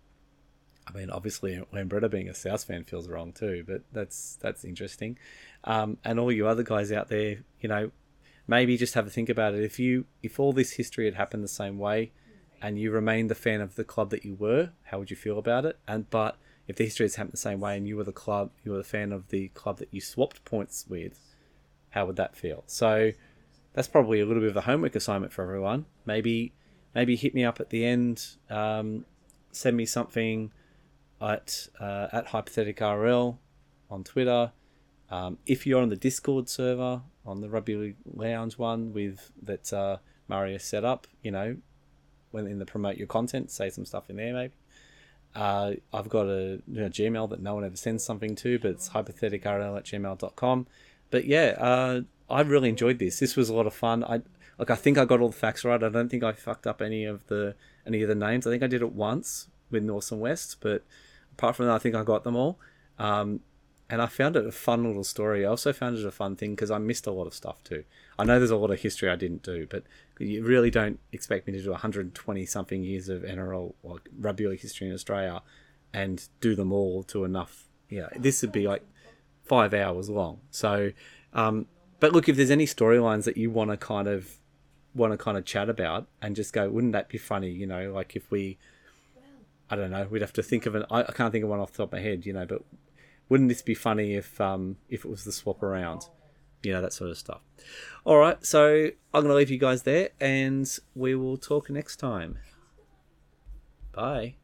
I mean, obviously, Lambretta being a South fan feels wrong too, but that's that's interesting. Um, and all you other guys out there, you know, maybe just have a think about it. If you if all this history had happened the same way, and you remained the fan of the club that you were, how would you feel about it? And but if the history has happened the same way, and you were the club, you were the fan of the club that you swapped points with, how would that feel? So that's probably a little bit of a homework assignment for everyone. Maybe maybe hit me up at the end. Um, send me something at uh, at HypotheticRL on Twitter. Um, if you're on the Discord server, on the Rugby League Lounge one with that uh, Mario set up, you know, when in the promote your content, say some stuff in there maybe. Uh, I've got a, you know, Gmail that no one ever sends something to, but it's hypotheticrl at gmail dot com. But yeah, uh, I really enjoyed this. This was a lot of fun. I like. I think I got all the facts right. I don't think I fucked up any of the any of the names. I think I did it once with North and West, but apart from that, I think I got them all. Um, and I found it a fun little story. I also found it a fun thing because I missed a lot of stuff too. I know there's a lot of history I didn't do, but you really don't expect me to do one hundred twenty something years of N R L or rugby league history in Australia and do them all to enough. Yeah, this would be like five hours long. So, um, but look, if there's any storylines that you want to kind of want to kind of chat about and just go, wouldn't that be funny? You know, like if we, I don't know, we'd have to think of an. I, I can't think of one off the top of my head, you know, but wouldn't this be funny if um if it was the swap around? You know, that sort of stuff. All right, so I'm going to leave you guys there, and we will talk next time. Bye.